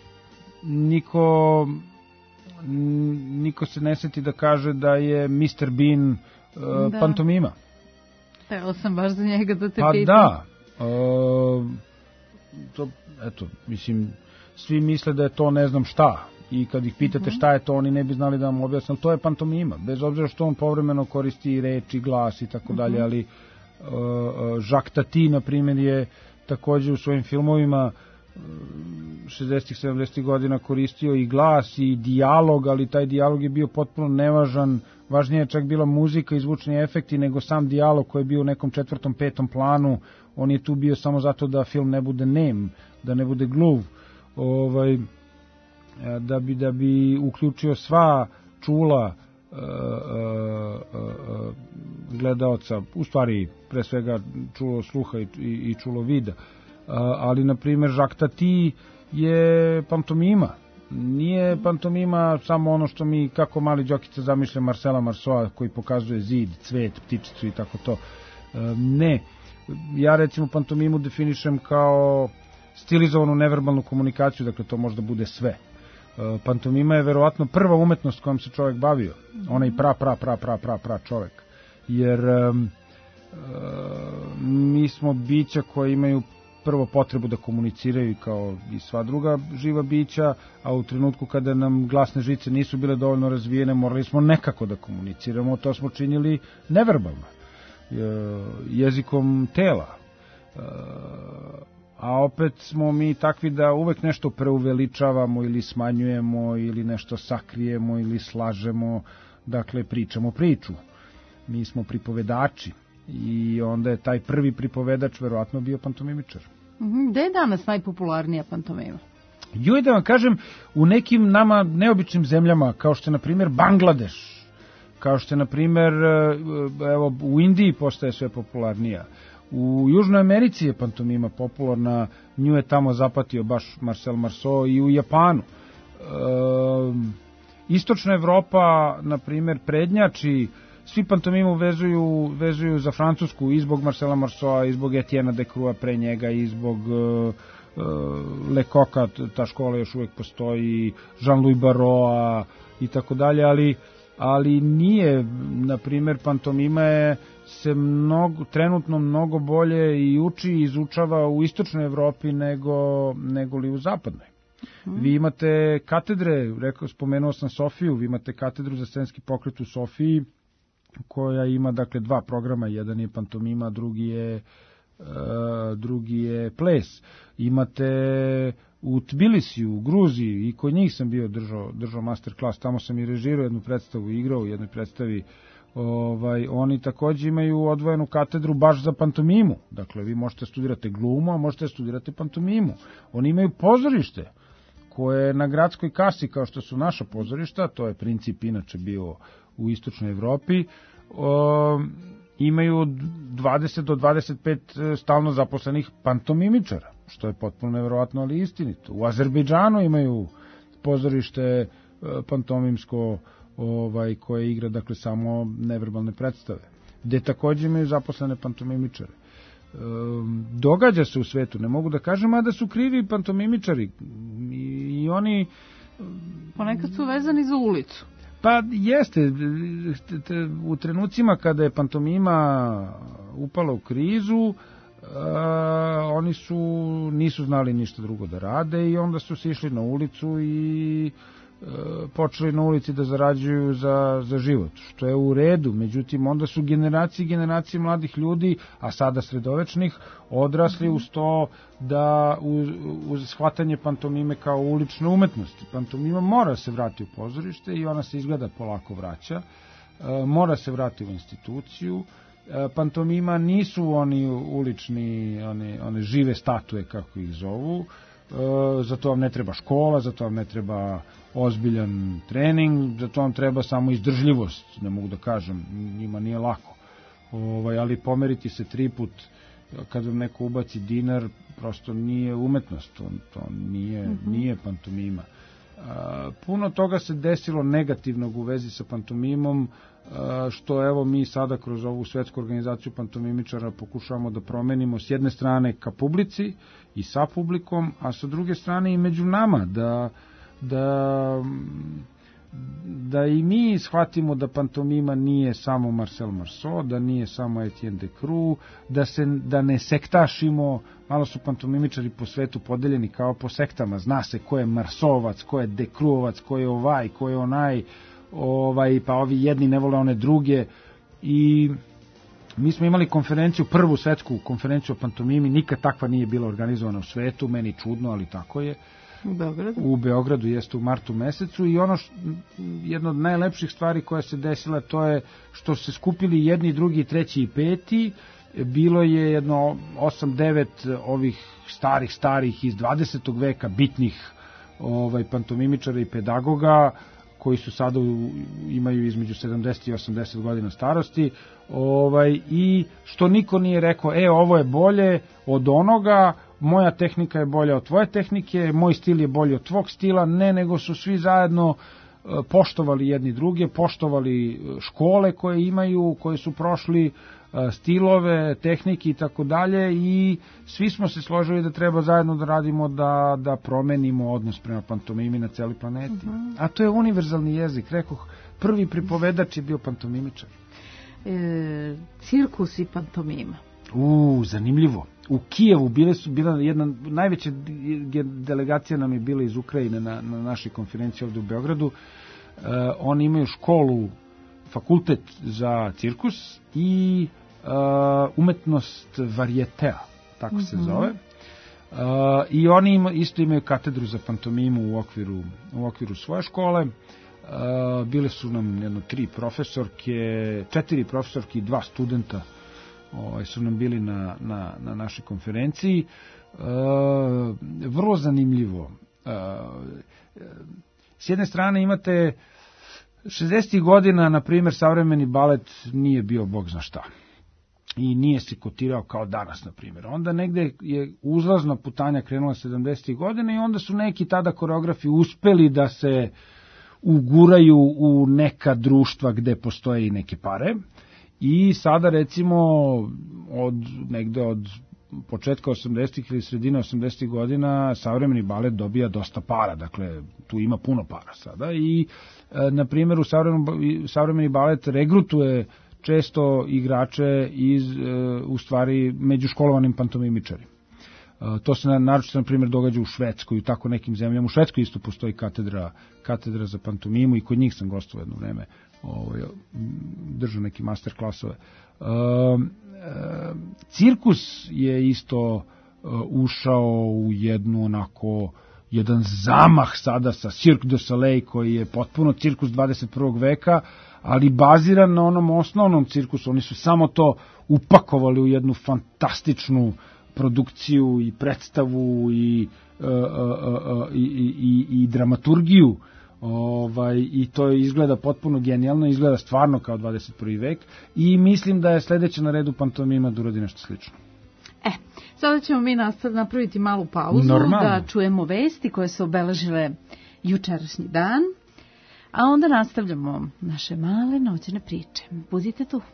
niko niko se ne seti da kaže da je mister Bean uh, Da. pantomima. Teo sam baš za njega da te Pa pitam. da, uh, to, eto, mislim, svi misle da je to ne znam šta, i kad ih pitate šta je to, oni ne bi znali da vam objasne, to je pantomima, bez obzira što on povremeno koristi reč i glas i tako dalje, ali uh, Jacques Tati, na primjer, je takođe u svojim filmovima šezdesetih sedamdesetih godina koristio i glas i dijalog, ali taj dijalog je bio potpuno nevažan, važnije je čak bila muzika i zvučni efekti nego sam dijalog koji je bio u nekom četvrtom, petom planu. On je tu bio samo zato da film ne bude nem, da ne bude gluv, ovaj, da bi, da bi uključio sva čula uh, uh, uh, gledaoca, u stvari pre svega čulo sluha i, i, i čulo vida. Uh, ali, na primjer, Jacques Tati je pantomima. Nije pantomima samo ono što mi, kako mali Đokica zamišlja Marcela Marceau, koji pokazuje zid, cvet, ptičicu i tako to. Uh, ne. Ja, recimo, pantomimu definišem kao stilizovanu neverbalnu komunikaciju, dakle to možda bude sve. Uh, pantomima je verovatno prva umetnost kojom se čovjek bavio. Onaj pra, pra, pra, pra, pra, pra čovjek. Jer um, uh, mi smo bića koji imaju prvo potrebu da komuniciraju kao i sva druga živa bića, a u trenutku kada nam glasne žice nisu bile dovoljno razvijene, morali smo nekako da komuniciramo, to smo činili neverbalno, jezikom tela. A opet smo mi takvi da uvek nešto preuveličavamo ili smanjujemo ili nešto sakrijemo ili slažemo, dakle pričamo priču. Mi smo pripovedači. I onda je taj prvi pripovedač verovatno bio pantomimičar. Gde je danas najpopularnija pantomima? Joj, da vam kažem, u nekim nama neobičnim zemljama, kao što je, na primjer, Bangladeš, kao što je, na primjer, evo, u Indiji postaje sve popularnija. U Južnoj Americi je pantomima popularna, nju je tamo zapatio baš Marcel Marceau, i u Japanu. E, Istočna Evropa, na primjer, prednjači, svi pantomimu vezuju, vezuju za Francusku i zbog Marcela Marceaua, i zbog Etienne de Crua pre njega, i zbog uh, Lecoqa, ta škola još uvek postoji, Jean-Louis Barroa i tako dalje, ali ali nije, na primjer, pantomima je se mnogo, trenutno mnogo bolje i uči i izučava u istočnoj Evropi nego, nego li u zapadnoj. Hmm. Vi imate katedre, rekao, spomenuo sam Sofiju, vi imate katedru za scenski pokret u Sofiji, koja ima, dakle, dva programa, jedan je pantomima, drugi je, uh, drugi je ples. Imate u Tbilisiju, u Gruziji, i kod njih sam bio držao, držao master klas, tamo sam i režirao jednu predstavu, igrao u jednoj predstavi. Ovaj, oni takođe imaju odvojenu katedru baš za pantomimu. Dakle, vi možete studirati glumu, a možete studirati pantomimu. Oni imaju pozorište koje je na gradskoj kasi, kao što su naša pozorišta, to je princip inače bio u istočnoj Evropi, o, imaju dvadeset do dvadeset pet stalno zaposlenih pantomimičara, što je potpuno nevjerovatno, ali istinito. U Azerbejdžanu imaju pozorište pantomimsko, ovaj, koje igra, dakle, samo neverbalne predstave, gde takođe imaju zaposlene pantomimičare. E, događa se u svetu, ne mogu da kažem, a da su krivi pantomimičari i, i oni... Ponekad su vezani za ulicu. Pa jeste, u trenucima kada je pantomima upala u krizu, a, oni su nisu znali ništa drugo da rade i onda su se išli na ulicu i počeli na ulici da zarađuju za, za život, što je u redu. Međutim, onda su generacije i generacije mladih ljudi, a sada sredovečnih, odrasli uz to da uz, uz shvatanje pantomime kao ulične umetnosti. Pantomima mora se vrati u pozorište i ona se izgleda polako vraća. E, mora se vrati u instituciju. E, pantomima nisu oni ulični, one, one žive statue, kako ih zovu. E, zato vam ne treba škola, zato vam ne treba ozbiljan trening, zato vam treba samo izdržljivost, ne mogu da kažem, njima nije lako. Ovaj, ali pomeriti se tri put kad vam neko ubaci dinar, prosto nije umetnost, to, to nije, mm-hmm. nije pantomima. A, puno toga se desilo negativnog u vezi sa pantomimom, a, što evo mi sada kroz ovu svetsku organizaciju pantomimičara pokušavamo da promenimo s jedne strane ka publici i sa publikom, a sa druge strane i među nama, da da da i mi shvatimo da pantomima nije samo Marcel Marceau, da nije samo Etienne Decroux, da se da ne sektašimo. Malo su pantomimičari po svetu podeljeni kao po sektama, zna se ko je Marceauovac, ko je Decrouxovac, ko je ovaj, ko je onaj, ovaj, pa ovi jedni ne vole one druge. I mi smo imali konferenciju, prvu svetsku konferenciju o pantomimi, nikad takva nije bila organizovana u svetu, meni čudno, ali tako je. U Beogradu? U Beogradu jeste u martu mesecu i ono što, jedna od najlepših stvari koja se desila, to je što se skupili jedni, drugi, treći i peti. Bilo je jedno osam devet ovih starih, starih iz dvadesetog veka bitnih ovaj, pantomimičara i pedagoga koji su sada u, imaju između sedamdeset i osamdeset godina starosti, ovaj, i što niko nije rekao, e, ovo je bolje od onoga, moja tehnika je bolja od tvoje tehnike, moj stil je bolji od tvog stila, ne, nego su svi zajedno poštovali jedni druge, poštovali škole koje imaju, koje su prošli, stilove, tehnike i tako dalje, i svi smo se složili da treba zajedno da radimo da, da promenimo odnos prema pantomimi na celi planeti. Uh-huh. A to je univerzalni jezik, rekoh, prvi pripovedač je bio pantomimičar. E, cirkus i pantomima. U, zanimljivo. U Kijevu bile su, bila jedna, najveća delegacija nam je bila iz Ukrajine na, na našoj konferenciji ovde u Beogradu. E, oni imaju školu, fakultet za cirkus i uh, umetnost varijetea, tako mm-hmm. se zove. Uh, I oni ima, isto imaju katedru za pantomimu u okviru, u okviru svoje škole. Uh, bile su nam jedno tri profesorke, četiri profesorke i dva studenta ovaj, su nam bili na, na, na našoj konferenciji. Uh, vrlo zanimljivo. Uh, s jedne strane imate šezdesetih godina, na primjer, savremeni balet nije bio bog zna šta. I nije se kotirao kao danas, na primjer. Onda negde je uzlazna putanja krenula sedamdesetih godina i onda su neki tada koreografi uspeli da se uguraju u neka društva gde postoje i neke pare. I sada, recimo, od negde od početka osamdesetih ili sredina osamdesetih godina savremeni balet dobija dosta para, dakle tu ima puno para sada i na primjer u savremeni, savremeni balet regrutuje često igrače iz u stvari među školovanim pantomimičarima. To se naročito na primjer događa u Švedskoj i u tako nekim zemljama. U Švedskoj isto postoji katedra katedra za pantomimu i kod njih sam gostovao jedno vreme, ovaj držao neki master klasove. Uh, uh, cirkus je isto uh, ušao u jednu onako jedan zamah sada sa Cirque du Soleil koji je potpuno cirkus dvadeset prvog veka, ali baziran na onom osnovnom cirkusu. Oni su samo to upakovali u jednu fantastičnu produkciju i predstavu i, uh, uh, uh, i, i, i dramaturgiju. Ovaj, i to izgleda potpuno genijalno, izgleda stvarno kao dvadeset prvi vek i mislim da je sledeće na redu pantomima da uradi nešto slično. E, sada ćemo mi napraviti malu pauzu. Normalno. Da čujemo vesti koje su obeležile jučerašnji dan, a onda nastavljamo naše male noćne priče. Budite tu.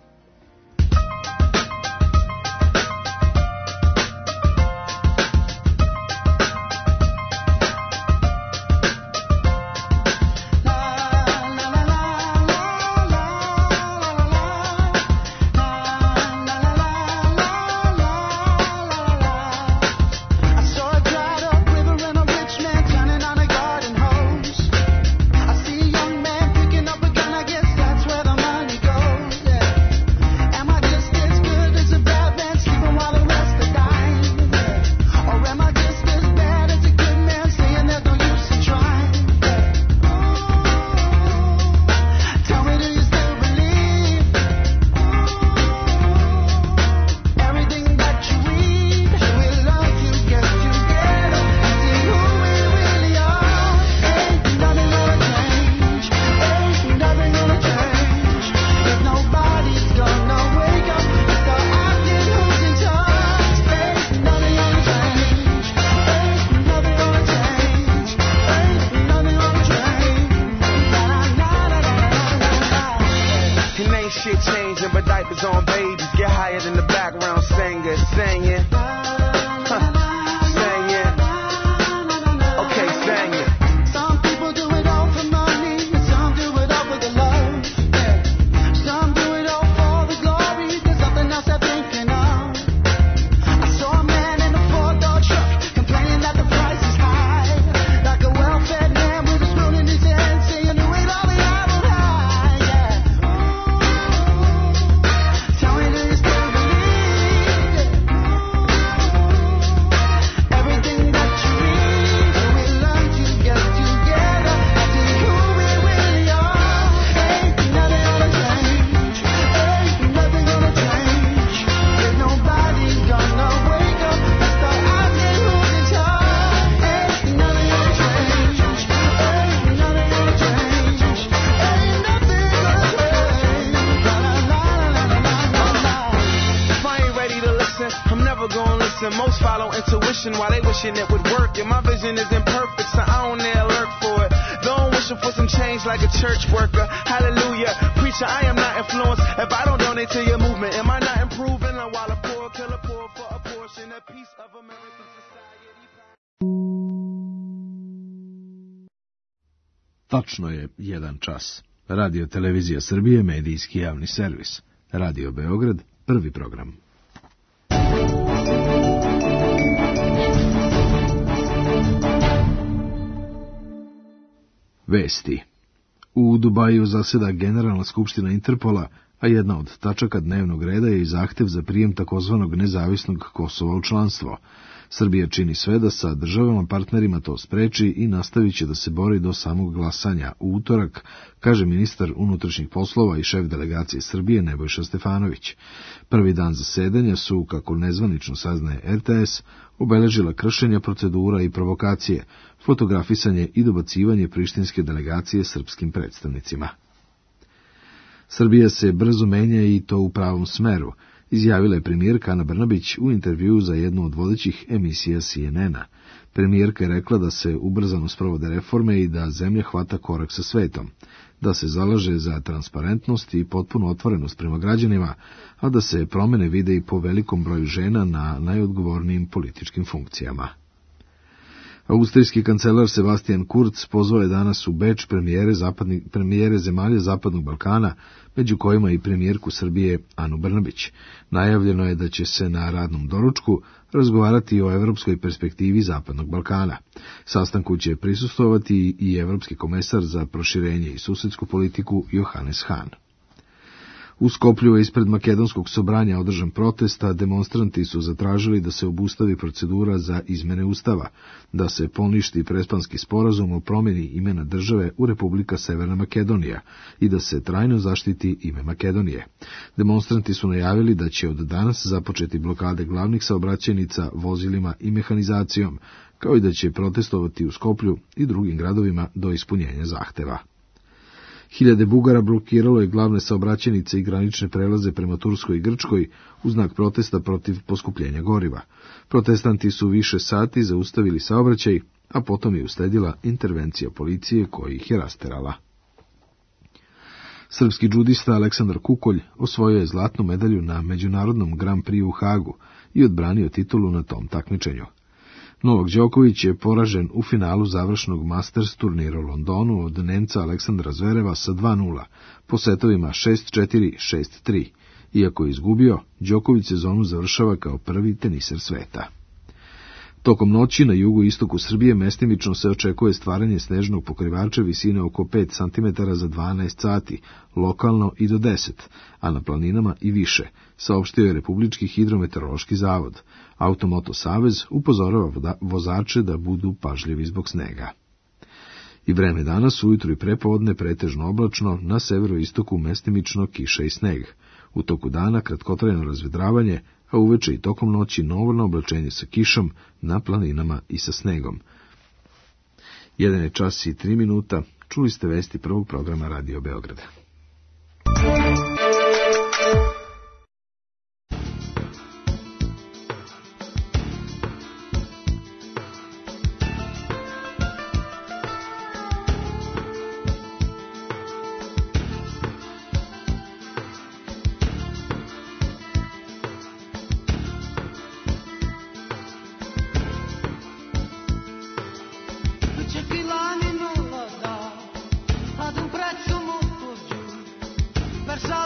Tačno je jedan čas. Radio Televizija Srbije, medijski javni servis. Radio Beograd, prvi program. Vesti. U Dubaju zaseda Generalna skupština Interpola, a jedna od tačaka dnevnog reda je i zahtev za prijem takozvanog nezavisnog Kosova u članstvo. Srbija čini sve da sa državama partnerima to spreči i nastavit će da se bori do samog glasanja u utorak, kaže ministar unutrašnjih poslova i šef delegacije Srbije Nebojša Stefanović. Prvi dan zasedanja su, kako nezvanično saznaje R T S, obeležila kršenja procedura i provokacije, fotografisanje i dobacivanje prištinske delegacije srpskim predstavnicima. Srbija se brzo menja i to u pravom smeru, izjavila je premijerka Ana Brnabić u intervjuu za jednu od vodećih emisija C N N-a. Premijerka je rekla da se ubrzano sprovode reforme i da zemlja hvata korak sa svetom. da se zalaže za transparentnost i potpunu otvorenost prema građanima, a da se promene vide i po velikom broju žena na najodgovornijim političkim funkcijama. Austrijski kancelar Sebastian Kurz pozvao je danas u Beč premijere, zapadni, premijere zemalja Zapadnog Balkana, među kojima i premijerku Srbije Anu Brnabić. Najavljeno je da će se na radnom doručku razgovarati o evropskoj perspektivi Zapadnog Balkana. Sastanku će prisustvovati i evropski komesar za proširenje i susedsku politiku Johannes Hahn. U Skoplju je ispred makedonskog sobranja održan protest, a demonstranti su zatražili da se obustavi procedura za izmene ustava, da se poništi prespanski sporazum o promjeni imena države u Republika Severna Makedonija i da se trajno zaštiti ime Makedonije. Demonstranti su najavili da će od danas započeti blokade glavnih saobraćajnica vozilima i mehanizacijom, kao i da će protestovati u Skoplju i drugim gradovima do ispunjenja zahteva. Hiljade Bugara blokiralo je glavne saobraćajnice i granične prelaze prema Turskoj i Grčkoj u znak protesta protiv poskupljenja goriva. Protestanti su više sati zaustavili saobraćaj, a potom je usledila intervencija policije koja ih je rasterala. Srpski džudista Aleksandar Kukolj osvojio je zlatnu medalju na Međunarodnom Grand Prix u Hagu i odbranio titulu na tom takmičenju. Novak Đoković je poražen u finalu završnog Masters turnira u Londonu od Nemca Aleksandra Zvereva sa dva nula, po setovima šest četiri, šest tri. Iako je izgubio, Đoković sezonu završava kao prvi teniser sveta. Tokom noći na jugu istoku Srbije mestimično se očekuje stvaranje snežnog pokrivača visine oko pet centimetara za dvanaest sati, lokalno i do deset, a na planinama i više, saopštio je Republički hidrometeorološki zavod. Automoto savez upozorava vozače da budu pažljivi zbog snega. I vreme danas, ujutru i prepodne pretežno oblačno, na severoistoku mestimično kiša i sneg. U toku dana kratkotrajno razvedravanje, a uveče i tokom noći novorno oblačenje sa kišom na planinama i sa snegom. Jedan je čas i tri minuta, čuli ste vesti prvog programa Radio Beograda. Verso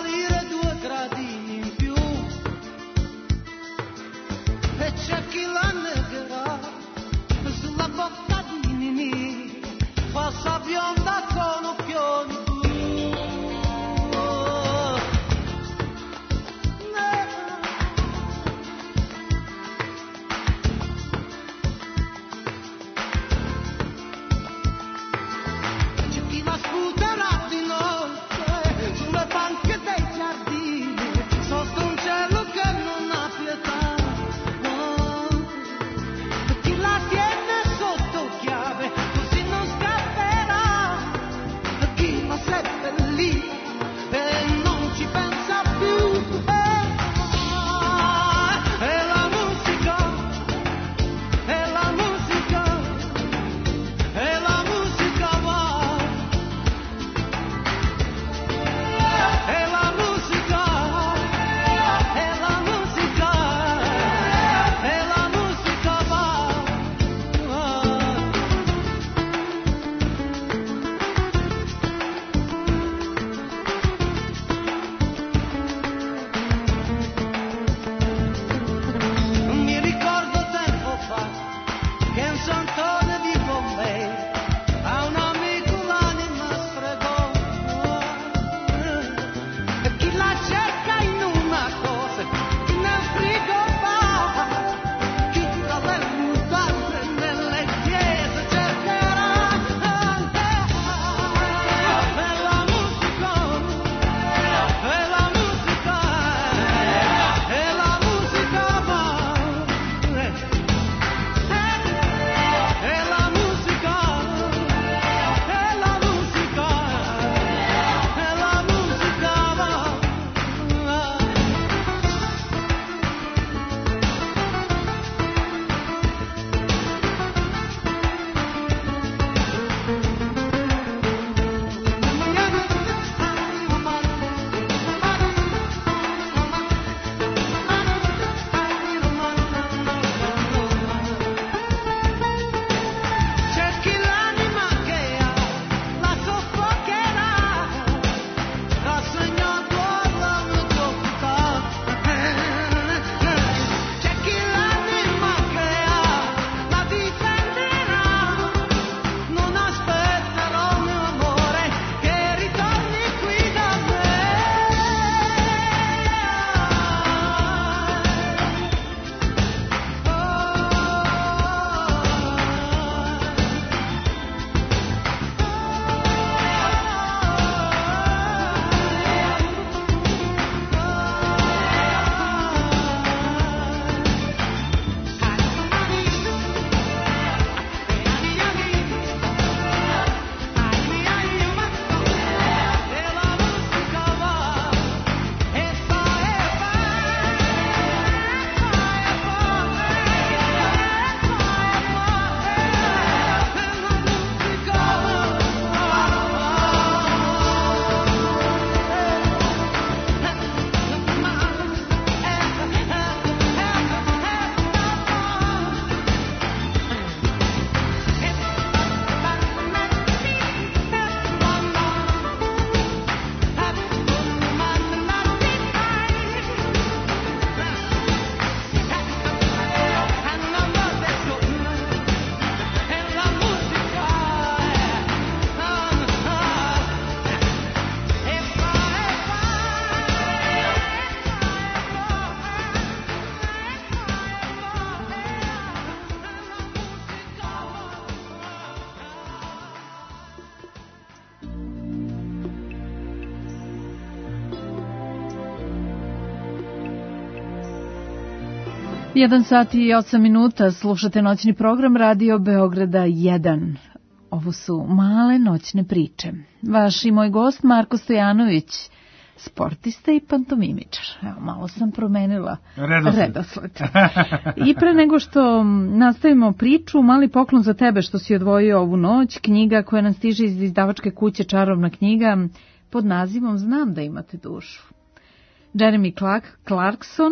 Jedan sat i osam minuta, slušate noćni program Radio Beograda jedan. Ovo su male noćne priče. Vaš i moj gost Marko Stojanović, sportista i pantomimičar. Evo, malo sam promenila redosled. redosled. I pre nego što nastavimo priču, mali poklon za tebe što si odvojio ovu noć, knjiga koja nam stiže iz izdavačke kuće Čarobna knjiga pod nazivom Znam da imate dušu. Jeremy Clark, Clarkson.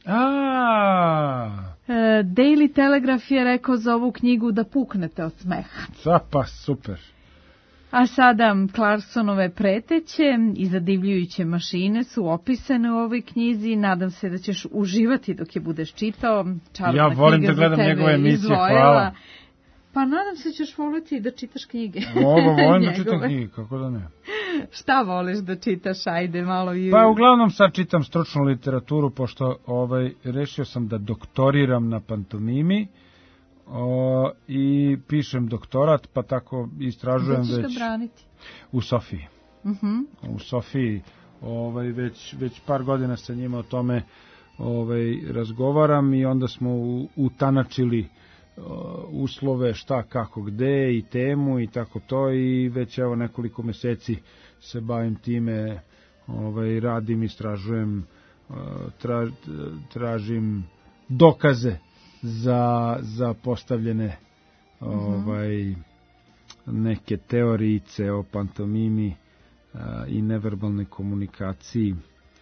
A. Daily Telegraph je rekao za ovu knjigu da puknete od smeha. Sa, pa super. A sada Clarksonove preteće i zadivljujuće mašine su opisane u ovoj knjizi. Nadam se da ćeš uživati dok je budeš čitao. Čarobna ja volim knjiga da gledam njegove emisije, izdvojila. Hvala. Pa nadam se ćeš voliti da čitaš knjige. Ovo volim da čitam knjige, kako da ne. Šta voliš da čitaš, ajde malo i... Pa uglavnom sad čitam stručnu literaturu, pošto ovaj, rešio sam da doktoriram na pantomimi o, i pišem doktorat, pa tako istražujem već... već... braniti? U Sofiji. Uh-huh. U Sofiji ovaj, već, već par godina sa njima o tome ovaj, razgovaram i onda smo u, utanačili uslove šta, kako, gde i temu i tako to i već evo nekoliko meseci se bavim time, ovaj, radim, istražujem, tra, tražim dokaze za, za postavljene ovaj, neke teorijice o pantomimi i neverbalnoj komunikaciji.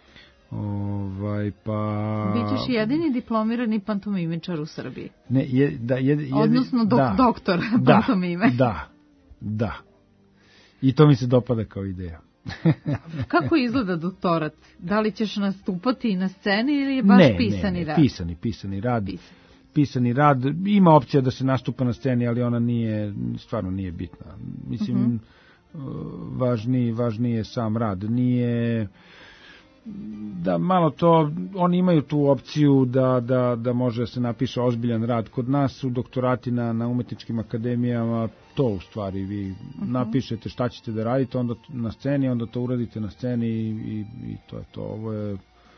Ovaj, pa... Bićeš jedini diplomirani pantomimičar u Srbiji. Ne, je, da, je, je, odnosno dok, da, doktor da, pantomime. Da, da. I to mi se dopada kao ideja. Kako izgleda doktorat? Da li ćeš nastupati na sceni ili je baš ne, pisani ne, ne, rad? Pisani, pisani rad. Pisani. Pisani rad. Ima opcija da se nastupa na sceni, ali ona nije, stvarno nije bitna. Mislim, uh-huh. važniji, važniji je sam rad. Nije... Da, malo to, oni imaju tu opciju da, da, da može se napiše ozbiljan rad. Kod nas su doktorati na, na umetničkim akademijama, to u stvari vi uh-huh. napišete šta ćete da radite onda na sceni, onda to uradite na sceni i, i, i to je to. Ovo je, uh,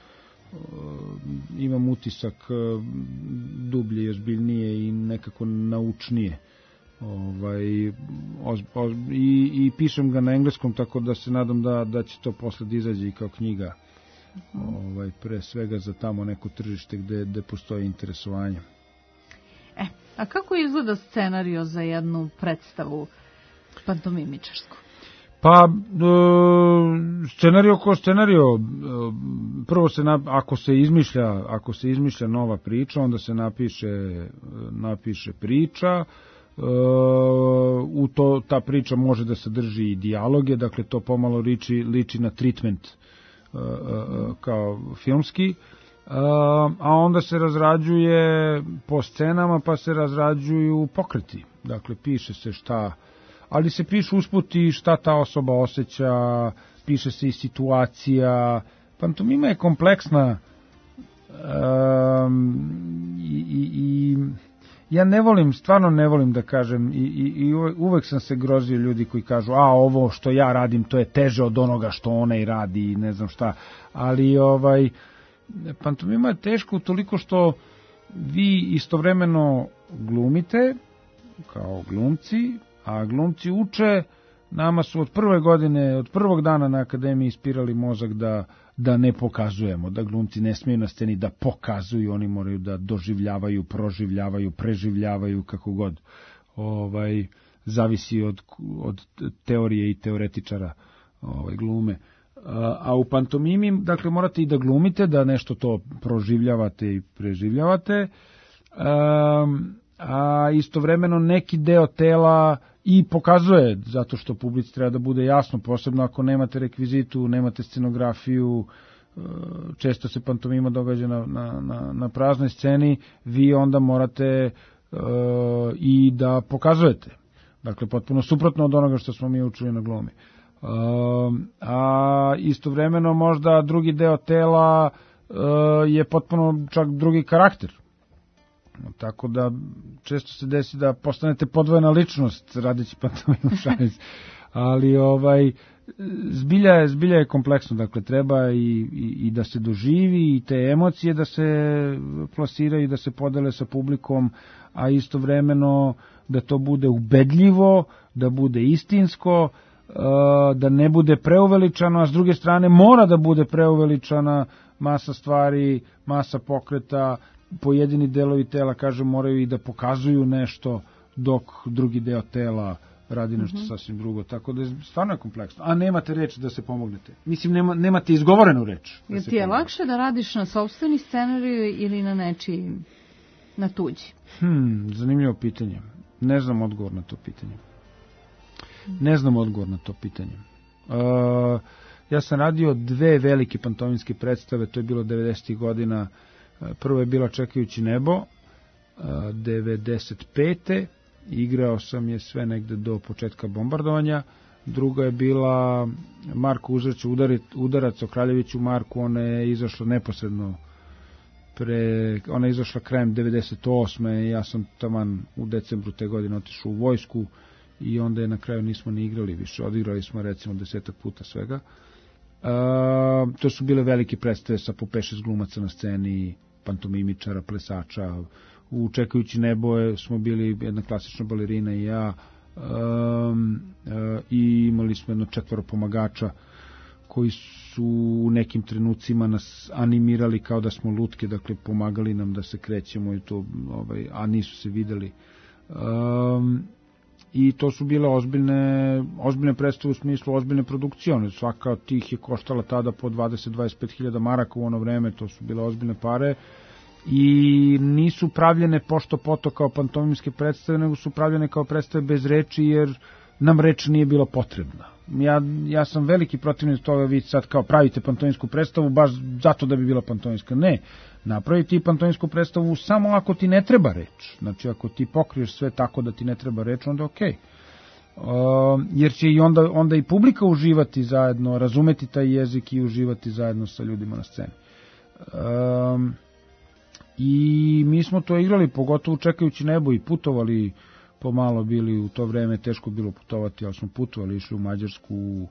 imam utisak uh, dublje i ozbiljnije i nekako naučnije. Ovaj, oz, oz, i, i pišem ga na engleskom, tako da se nadam da, da će to posle da izađe i kao knjiga. Ovaj, pre svega za tamo neko tržište gde, gde postoji interesovanje. E, a kako izgleda scenario za jednu predstavu pantomimičarsku? Pa, e, scenario ko scenario, e, prvo se, na, ako se izmišlja, ako se izmišlja nova priča, onda se napiše, napiše priča, e, u to, ta priča može da sadrži i dijaloge, dakle to pomalo liči, liči na treatment kao filmski, a onda se razrađuje po scenama, pa se razrađuju pokreti. Dakle, piše se šta, ali se piše usput i šta ta osoba osjeća, piše se i situacija. Pantomima je kompleksna um, i, i, i ja ne volim, stvarno ne volim da kažem i, i, i uvek sam se grozio ljudi koji kažu, a ovo što ja radim to je teže od onoga što onaj radi i ne znam šta, ali ovaj, pantomima je teško toliko što vi istovremeno glumite kao glumci, a glumci uče, nama su od prve godine, od prvog dana na akademiji ispirali mozak da da ne pokazujemo, da glumci ne smiju na sceni da pokazuju, oni moraju da doživljavaju, proživljavaju, preživljavaju, kako god. Ovaj, zavisi od, od teorije i teoretičara ovaj, glume. A, a u pantomimi, dakle, morate i da glumite, da nešto to proživljavate i preživljavate, a, a istovremeno neki deo tela i pokazuje, zato što publici treba da bude jasno, posebno ako nemate rekvizitu, nemate scenografiju, često se pantomima događa na, na, na, na praznoj sceni, vi onda morate uh, i da pokazujete. Dakle, potpuno suprotno od onoga što smo mi učili na glumi. Uh, a istovremeno možda drugi deo tela uh, je potpuno čak drugi karakter. Tako da često se desi da postanete podvojena ličnost radeći pantomimu šalicu. ali ovaj zbilja je, zbilja je kompleksno, dakle treba i, i, i da se doživi i te emocije da se plasiraju, da se podele sa publikom, a istovremeno da to bude ubedljivo, da bude istinsko, da ne bude preuveličano, a s druge strane mora da bude preuveličana masa stvari, masa pokreta, pojedini delovi tela, kažem, moraju i da pokazuju nešto, dok drugi deo tela radi nešto mm-hmm. sasvim drugo, tako da je stvarno je kompleksno. A nemate reč da se pomognete. Mislim, nema, nemate izgovorenu reč. Da Jer ti je pomognete. Lakše da radiš na sopstveni scenariju ili na nečiji, na tuđi? Hmm, zanimljivo pitanje. Ne znam odgovor na to pitanje. Ne znam odgovor na to pitanje. Uh, ja sam radio dve velike pantominske predstave, to je bilo devedesetih godina. Prvo je bila Čekajući nebo, devedeset pete Igrao sam je sve negde do početka bombardovanja. Druga je bila Marko uzraća udarac o Kraljeviću Marku, ona je izašla neposredno pre, ona je izašla krajem devedeset osme Ja sam taman u decembru te godine otišao u vojsku i onda je na kraju nismo ni igrali više. Odigrali smo recimo desetak puta svega. Uh, to su bile velike predstave sa po pet šest glumaca na sceni, pantomimičara, plesača. U Čekajući nebo smo bili jedna klasična balerina i ja, um, uh, i imali smo jedno četvoro pomagača koji su u nekim trenucima nas animirali kao da smo lutke, dakle pomagali nam da se krećemo i to, ovaj, a nisu se videli. Um, I to su bile ozbiljne, ozbiljne predstave u smislu ozbiljne produkcije. Svaka od tih je koštala tada po dvadeset do dvadeset pet hiljada maraka u ono vreme, to su bile ozbiljne pare. I nisu pravljene pošto poto kao pantomimske predstave, nego su pravljene kao predstave bez reči, jer nam reč nije bila potrebna. Ja, ja sam veliki protivnik toga, vi sad kao pravite pantomimsku predstavu baš zato da bi bila pantomimska. Ne, napravi ti pantomimsku predstavu samo ako ti ne treba reč. Znači, ako ti pokriješ sve tako da ti ne treba reč, onda okej. Okay. Uh, jer će i onda, onda i publika uživati zajedno, razumeti taj jezik i uživati zajedno sa ljudima na sceni. Um, I mi smo to igrali, pogotovo Čekajući nebo, i putovali pomalo, bili u to vreme, teško bilo putovati, ali smo putovali, išli u Mađarsku,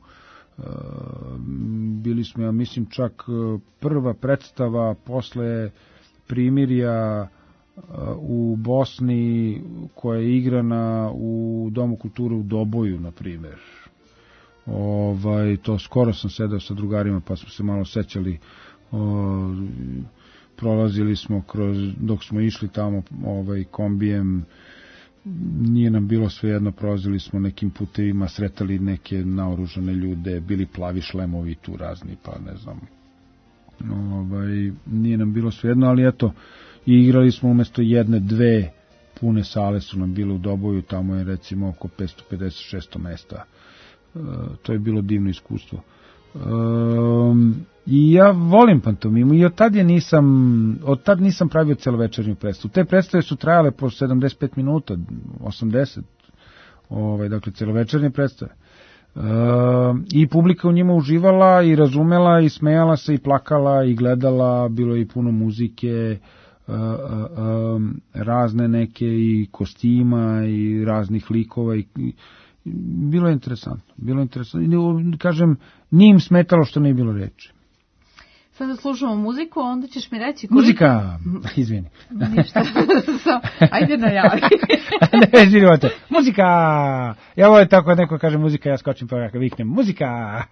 bili smo, ja mislim, čak prva predstava posle primirja u Bosni koja je igrana u Domu kulture u Doboju, na primjer. Ovaj, to skoro sam sedao sa drugarima pa smo se malo sećali, o, prolazili smo kroz, dok smo išli tamo ovaj, kombijem, nije nam bilo svejedno, prolazili smo nekim putevima, sretali neke naoružane ljude, bili plavi šlemovi tu razni, pa ne znam, ovaj, nije nam bilo svejedno, ali eto, i igrali smo umesto jedne, dve pune sale su nam bile u Doboju, tamo je recimo oko petsto pedeset do šesto mesta, e, to je bilo divno iskustvo. Um, i ja volim pantomimu i od tad je nisam od tad nisam pravio celovečernju predstavu. Te predstave su trajale po sedamdeset pet minuta, osamdeset, ovaj, dakle celovečernje predstave. Um, i publika u njima uživala i razumela i smejala se i plakala i gledala, bilo je i puno muzike, uh, uh, um, razne neke i kostima i raznih likova i, i bilo je interesantno, bilo je interesantno. Kažem, nije im smetalo što nije bilo reči. Sada slušamo muziku, onda ćeš mi reći koliko... Muzika! Izvini. Ništa. Ajde najavi. Ne, izvinite. Muzika! Ja ovo je tako, kad neko kaže muzika, ja skočim pa kako viknem. Muzika!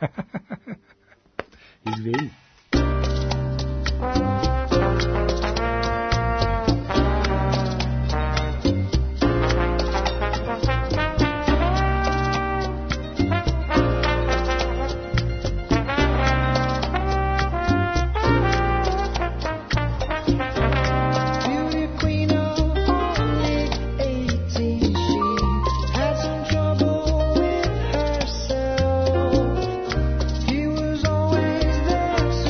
Izvini. He was always there.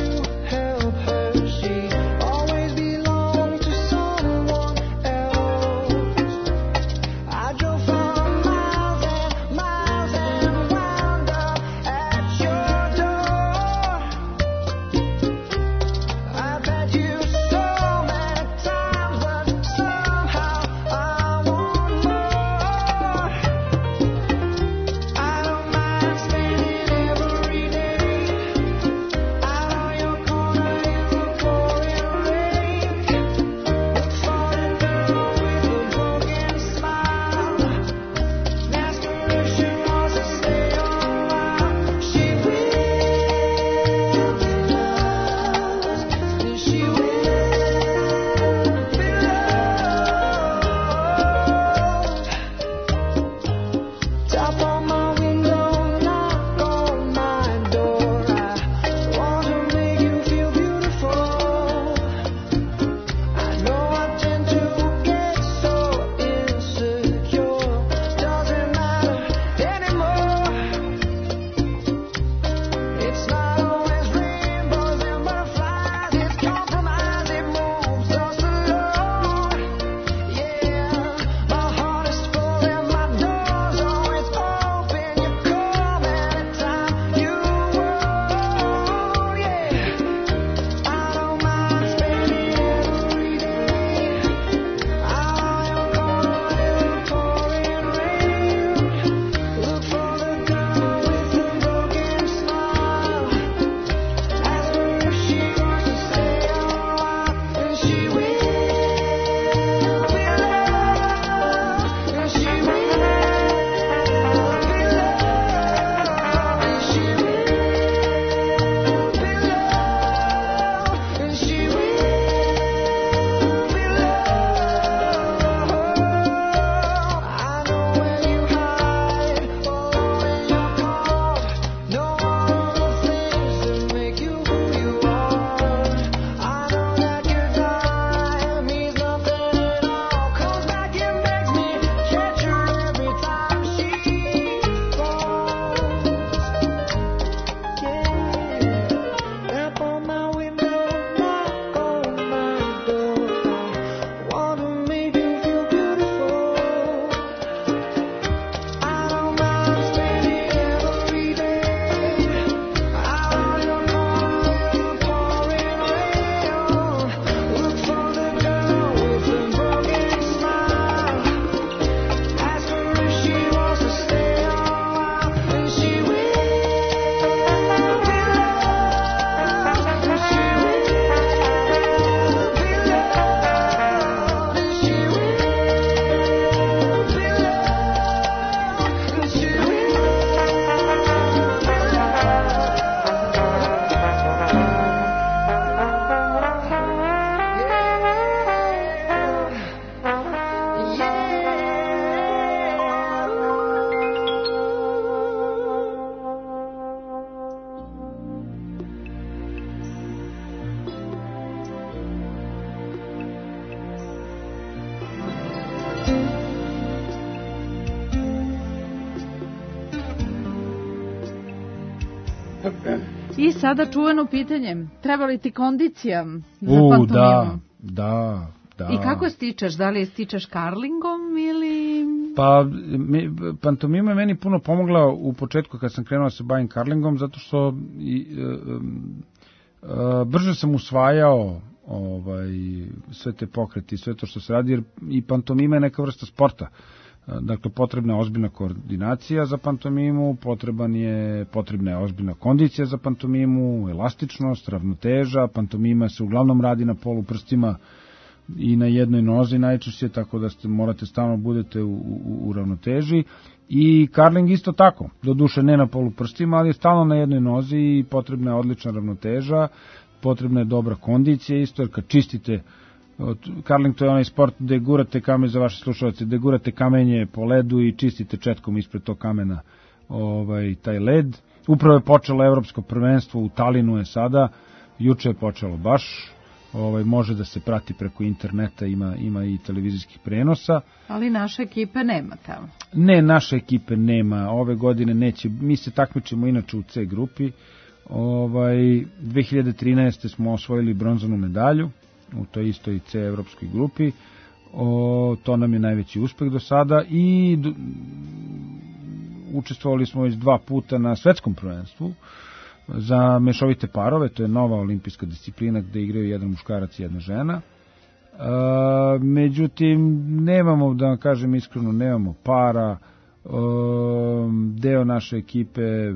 I sada čuveno pitanje, treba li ti kondicija za U, pantomimu? da, da, da. I kako stičeš? Da li je stičeš karlingom ili... Pa, mi, pantomima je meni puno pomogla u početku kad sam krenuo da se bavim karlingom, zato što i, e, e, brže sam usvajao ovaj, sve te pokreti, sve to što se radi, jer i pantomima je neka vrsta sporta. Dakle, potrebna je ozbiljna koordinacija za pantomimu, potreban je, potrebna je ozbiljna kondicija za pantomimu, elastičnost, ravnoteža. Pantomima se uglavnom radi na poluprstima i na jednoj nozi najčešće, tako da ste, morate stalno budete u, u, u ravnoteži. I karling isto tako, doduše ne na poluprstima, ali je stalno na jednoj nozi i potrebna je odlična ravnoteža, potrebna je dobra kondicija isto, jer kad čistite, karling to je onaj sport gde gurate kamen, za vaše slušalce, gde gurate kamenje po ledu i čistite četkom ispred tog kamena ovaj, taj led. Upravo je počelo evropsko prvenstvo, u Talinu je sada, juče je počelo baš, ovaj, može da se prati preko interneta, ima, ima i televizijskih prenosa. Ali naše ekipe nema tamo. Ne, naše ekipe nema, ove godine neće, mi se takmičimo inače u C grupi. Ovaj, dve hiljade trinaeste. smo osvojili bronzanu medalju u toj istoj C evropskoj grupi. O, to nam je najveći uspeh do sada i d, učestvovali smo već dva puta na svetskom prvenstvu za mešovite parove, to je nova olimpijska disciplina gde igraju jedan muškarac i jedna žena. E, međutim, nemamo, da vam kažem iskreno, nemamo para, e, deo naše ekipe,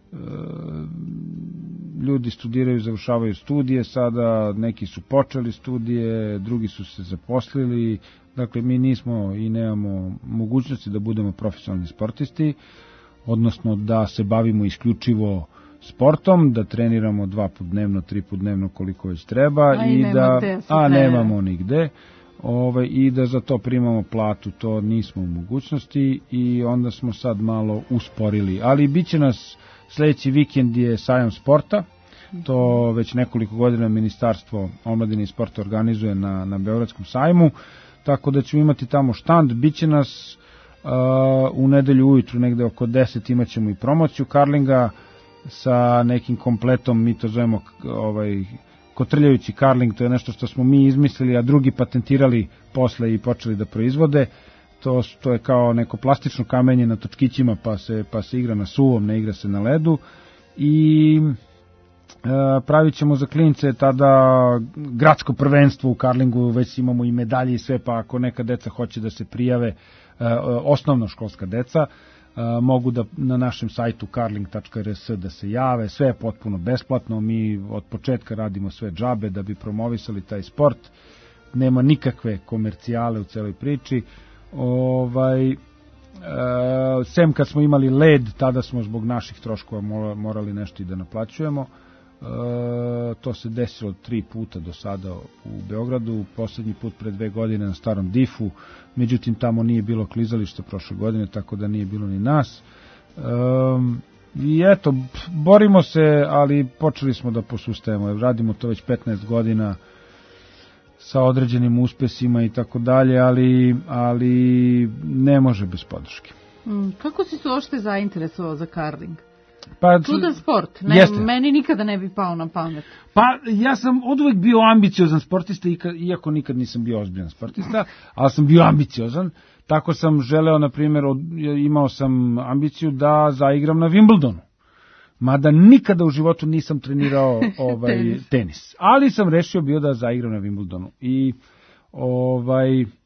ljudi studiraju, završavaju studije sada, neki su počeli studije, drugi su se zaposlili, dakle mi nismo i nemamo mogućnosti da budemo profesionalni sportisti, odnosno da se bavimo isključivo sportom, da treniramo dva put dnevno, tri put dnevno koliko već treba a i da a ne. nemamo nigde. Ovaj, i da za to primamo platu, to nismo u mogućnosti i onda smo sad malo usporili, ali bit će nas sledeći vikend je sajam sporta, to već nekoliko godina Ministarstvo omladine i sporta organizuje na, na Beogradskom sajmu, tako da ćemo imati tamo štand, bit će nas uh, u nedelju ujutru negde oko deset, imat ćemo i promociju karlinga sa nekim kompletom, mi to zovemo ovaj, kotrljajući karling, to je nešto što smo mi izmislili, a drugi patentirali posle i počeli da proizvode. To, to je kao neko plastično kamenje na točkićima, pa se, pa se igra na suvom, ne igra se na ledu. I e, pravit ćemo za klince tada gradsko prvenstvo u karlingu, već imamo i medalje i sve, pa ako neka deca hoće da se prijave, e, osnovnoškolska deca, e, mogu da na našem sajtu karling tačka r s da se jave, sve je potpuno besplatno, mi od početka radimo sve džabe da bi promovisali taj sport, nema nikakve komercijale u celoj priči. Ovaj, e, sem kad smo imali led, tada smo zbog naših troškova morali nešto i da naplaćujemo. E, to se desilo tri puta do sada u Beogradu, poslednji put pre dve godine na Starom Difu, međutim tamo nije bilo klizališta prošle godine, tako da nije bilo ni nas. E, i eto, borimo se, ali počeli smo da posustajemo, radimo to već petnaest godina, sa određenim uspesima i tako dalje, ali ali ne može bez podrške. Mm, kako si se uopšte zainteresovao za karling? Pa, čudan sport, ne, jeste. Meni nikada ne bi pao na pamet. Pa ja sam oduvek bio ambiciozan sportista, iako nikad nisam bio ozbiljan sportista, ali sam bio ambiciozan, tako sam želeo, na primjer, imao sam ambiciju da zaigram na Wimbledonu. Mada nikada u životu nisam trenirao ovaj tenis. tenis. Ali sam rešio bio da zaigram na Wimbledonu. I ovaj e,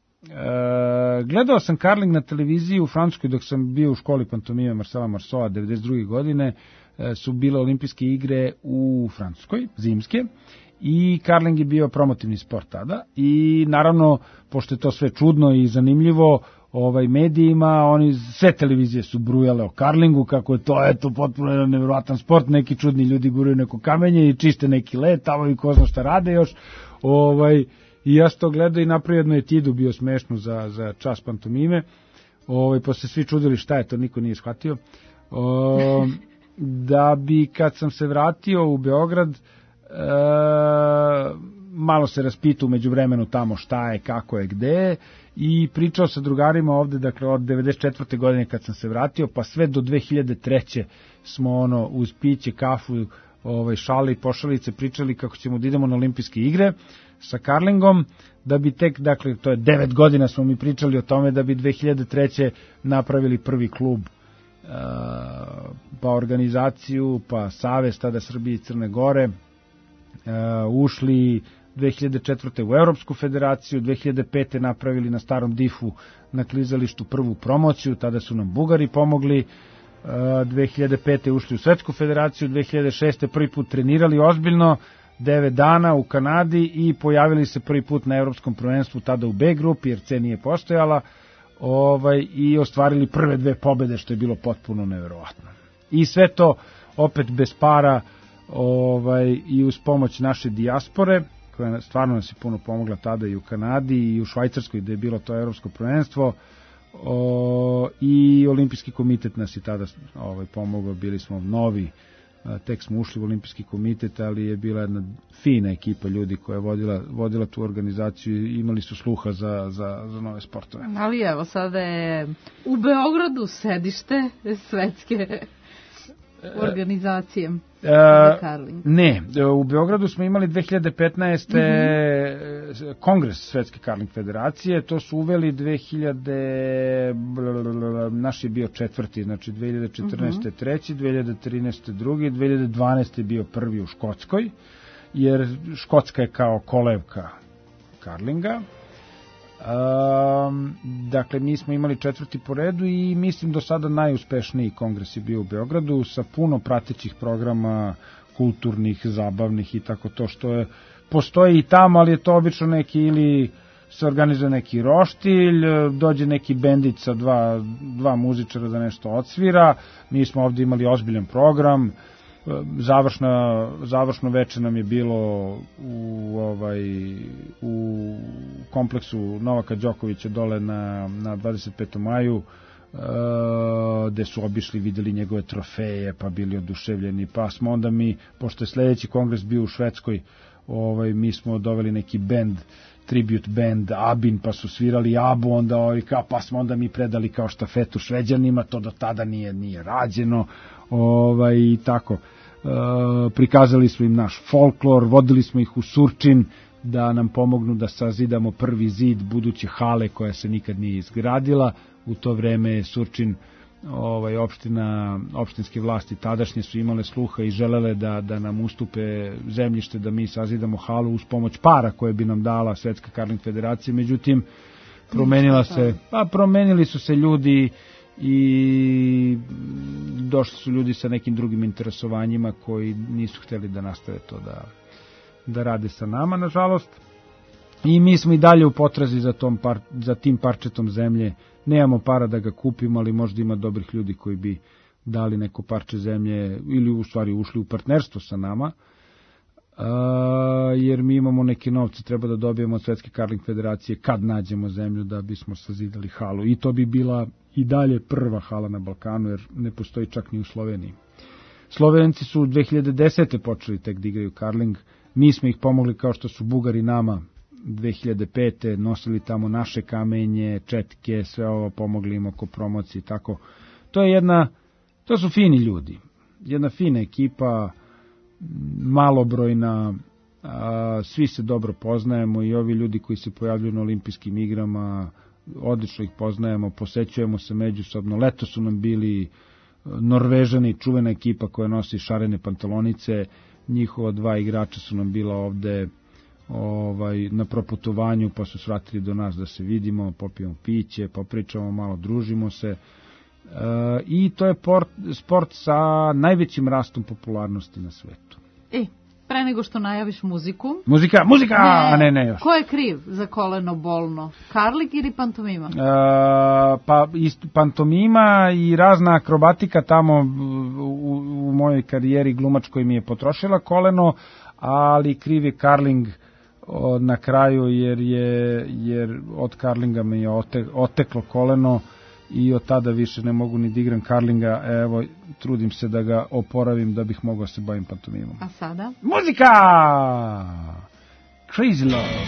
gledao sam karling na televiziji u Francuskoj dok sam bio u školi pantomime Marcela Marceau devedeset druge godine. E, su bile olimpijske igre u Francuskoj, zimske. I karling je bio promotivni sport tada. I naravno, pošto je to sve čudno i zanimljivo, ovaj medijima, oni sve televizije su brujale o karlingu, kako je to eto potpuno jedan neverovatan sport, neki čudni ljudi guraju neko kamenje i čiste neki led, tamo i ko zna šta rade još. Ovaj i ja sam to gledao i napravio jednu etidu, bio smešno za za čas pantomime. Ovaj pa se svi čudili šta je to, niko nije shvatio. O, da bi kad sam se vratio u Beograd, e, malo se raspitu među vremenu tamo šta je, kako je, gde je, i pričao sa drugarima ovde, dakle od devedeset četvrte godine kad sam se vratio, pa sve do dve hiljade treće smo ono uz piće, kafu, ovaj, šale i pošalice pričali kako ćemo da idemo na olimpijske igre sa karlingom, da bi tek, dakle, to je devet godina smo mi pričali o tome da bi dve hiljade treće napravili prvi klub, uh, pa organizaciju, pa Savez tada Srbije i Crne Gore, uh, ušli dve hiljade četvrte u Evropsku federaciju, dve hiljade pete napravili na Starom Difu na klizalištu prvu promociju, tada su nam Bugari pomogli, uh, dve hiljade pete ušli u Svetsku federaciju, dve hiljade šeste prvi put trenirali ozbiljno, devet dana u Kanadi i pojavili se prvi put na Evropskom prvenstvu, tada u B grupi, jer C nije postojala, ovaj, i ostvarili prve dve pobede, što je bilo potpuno neverovatno. I sve to opet bez para, ovaj, i uz pomoć naše dijaspore, koja stvarno nas je puno pomogla tada i u Kanadi i u Švajcarskoj, gde je bilo to Evropsko prvenstvo, o, i Olimpijski komitet nas je tada ovaj, pomogao, bili smo novi, tek smo ušli u Olimpijski komitet, ali je bila jedna fina ekipa ljudi koja je vodila, vodila tu organizaciju i imali su sluha za, za, za nove sportove. Ali evo, sada je u Beogradu sedište svetske organizacije za karling. Ne, u Beogradu smo imali dve hiljade petnaeste. Mm-hmm. Kongres Svetske karling federacije, to su uveli dve hiljade, naš je bio četvrti, znači dve hiljade četrnaeste. Mm-hmm. treći, dve hiljade trinaeste. drugi, dve hiljade dvanaeste. bio prvi u Škotskoj, jer Škotska je kao kolevka karlinga. Um, dakle, mi smo imali četvrti po redu i mislim do sada najuspešniji kongres je bio u Beogradu sa puno pratećih programa, kulturnih, zabavnih i tako to što je, postoji i tamo, ali je to obično neki ili se organizuje neki roštilj, dođe neki bendić sa dva, dva muzičara da nešto odsvira, mi smo ovdje imali ozbiljan program, završna, završno veče nam je bilo u, ovaj, u kompleksu Novaka Đokovića dole na, na dvadeset petom maju, uh, gde su obišli, videli njegove trofeje, pa bili oduševljeni, pa smo onda mi, pošto je sledeći kongres bio u Švedskoj, ovaj, mi smo doveli neki bend, tribute band Abin, pa su svirali Abu, onda ovaj, kao, pa smo onda mi predali kao štafetu Šveđanima, to do tada nije, nije rađeno, ovaj, i tako. E, prikazali smo im naš folklor, vodili smo ih u Surčin da nam pomognu da sazidamo prvi zid buduće hale koja se nikad nije izgradila. U to vreme Surčin, ovaj, opština, opštinske vlasti tadašnje su imale sluha i želele da, da nam ustupe zemljište da mi sazidamo halu uz pomoć para koje bi nam dala Svetska karling federacija, međutim promenila se, pa promenili su se ljudi i došli su ljudi sa nekim drugim interesovanjima koji nisu hteli da nastave to da, da rade sa nama, nažalost. I mi smo i dalje u potrazi za, tom par, za tim parčetom zemlje. Nemamo para da ga kupimo, ali možda ima dobrih ljudi koji bi dali neko parče zemlje ili u stvari ušli u partnerstvo sa nama, a, jer mi imamo neke novce, treba da dobijemo od Svetske karling federacije kad nađemo zemlju da bismo sazidali halu. I to bi bila i dalje prva hala na Balkanu, jer ne postoji čak ni u Sloveniji. Slovenci su dve hiljade desete. počeli tek da igraju karling, mi smo ih pomogli kao što su Bugari nama dve hiljade pete. nosili tamo naše kamenje, četke, sve ovo, pomogli im oko promocije i tako. To je jedna, to su fini ljudi, jedna fina ekipa, malobrojna, a, svi se dobro poznajemo i ovi ljudi koji se pojavljuju na olimpijskim igrama, odlično ih poznajemo, posećujemo se međusobno. Leto su nam bili Norvežani, čuvena ekipa koja nosi šarene pantalonice, njihova dva igrača su nam bila ovde ovaj, na proputovanju, pa su svratili do nas da se vidimo, popijemo piće, popričamo malo, družimo se. E, i to je port, sport sa najvećim rastom popularnosti na svetu. E, pre nego što najaviš muziku... Muzika, muzika! Ne, ne, ne još. Ko je kriv za koleno bolno? Karling ili pantomima? E, pa ist, pantomima i razna akrobatika tamo u, u mojoj karijeri glumačkoj mi je potrošila koleno, ali kriv je karling na kraju, jer je jer od karlinga mi je ote, oteklo koleno i od tada više ne mogu ni da igram karlinga. Evo, trudim se da ga oporavim da bih mogao se bavim pantomimom. A sada? Muzika! Crazy Love.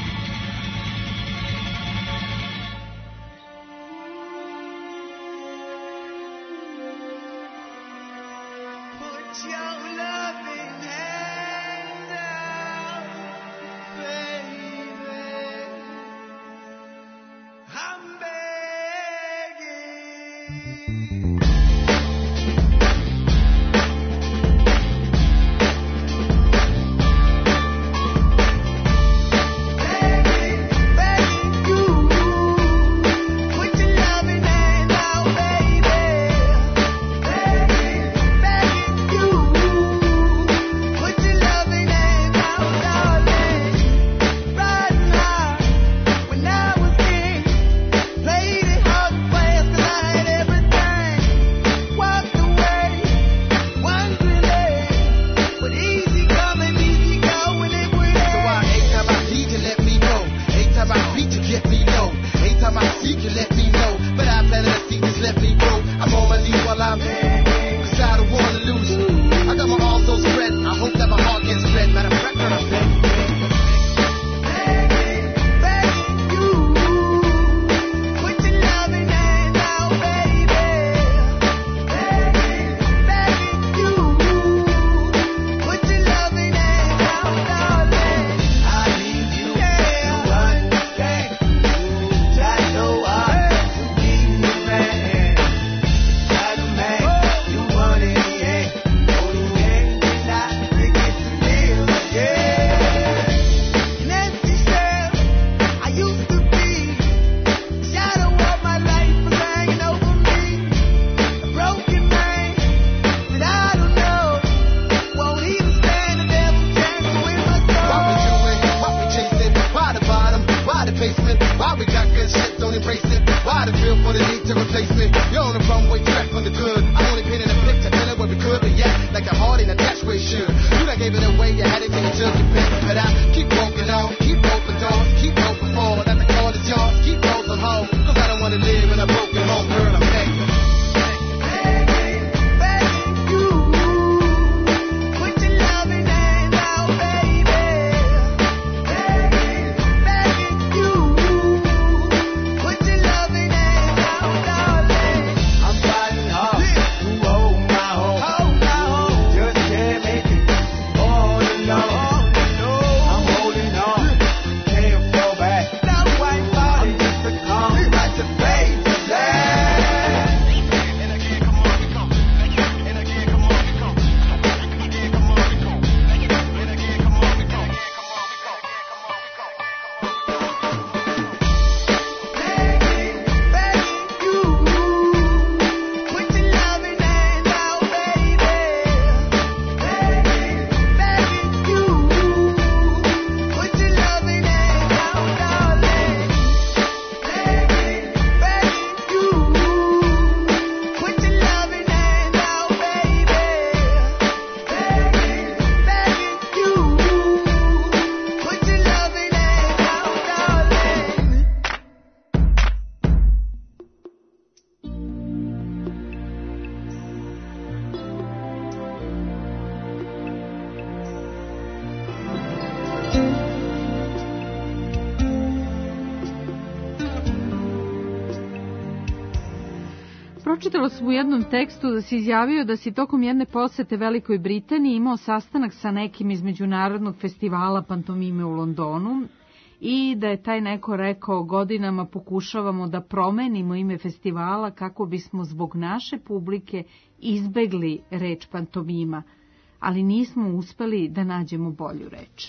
Pročitala sam u jednom tekstu da si izjavio da si tokom jedne posete Velikoj Britaniji imao sastanak sa nekim iz Međunarodnog festivala pantomime u Londonu i da je taj neko rekao godinama pokušavamo da promenimo ime festivala kako bismo zbog naše publike izbegli reč pantomima, ali nismo uspeli da nađemo bolju reč.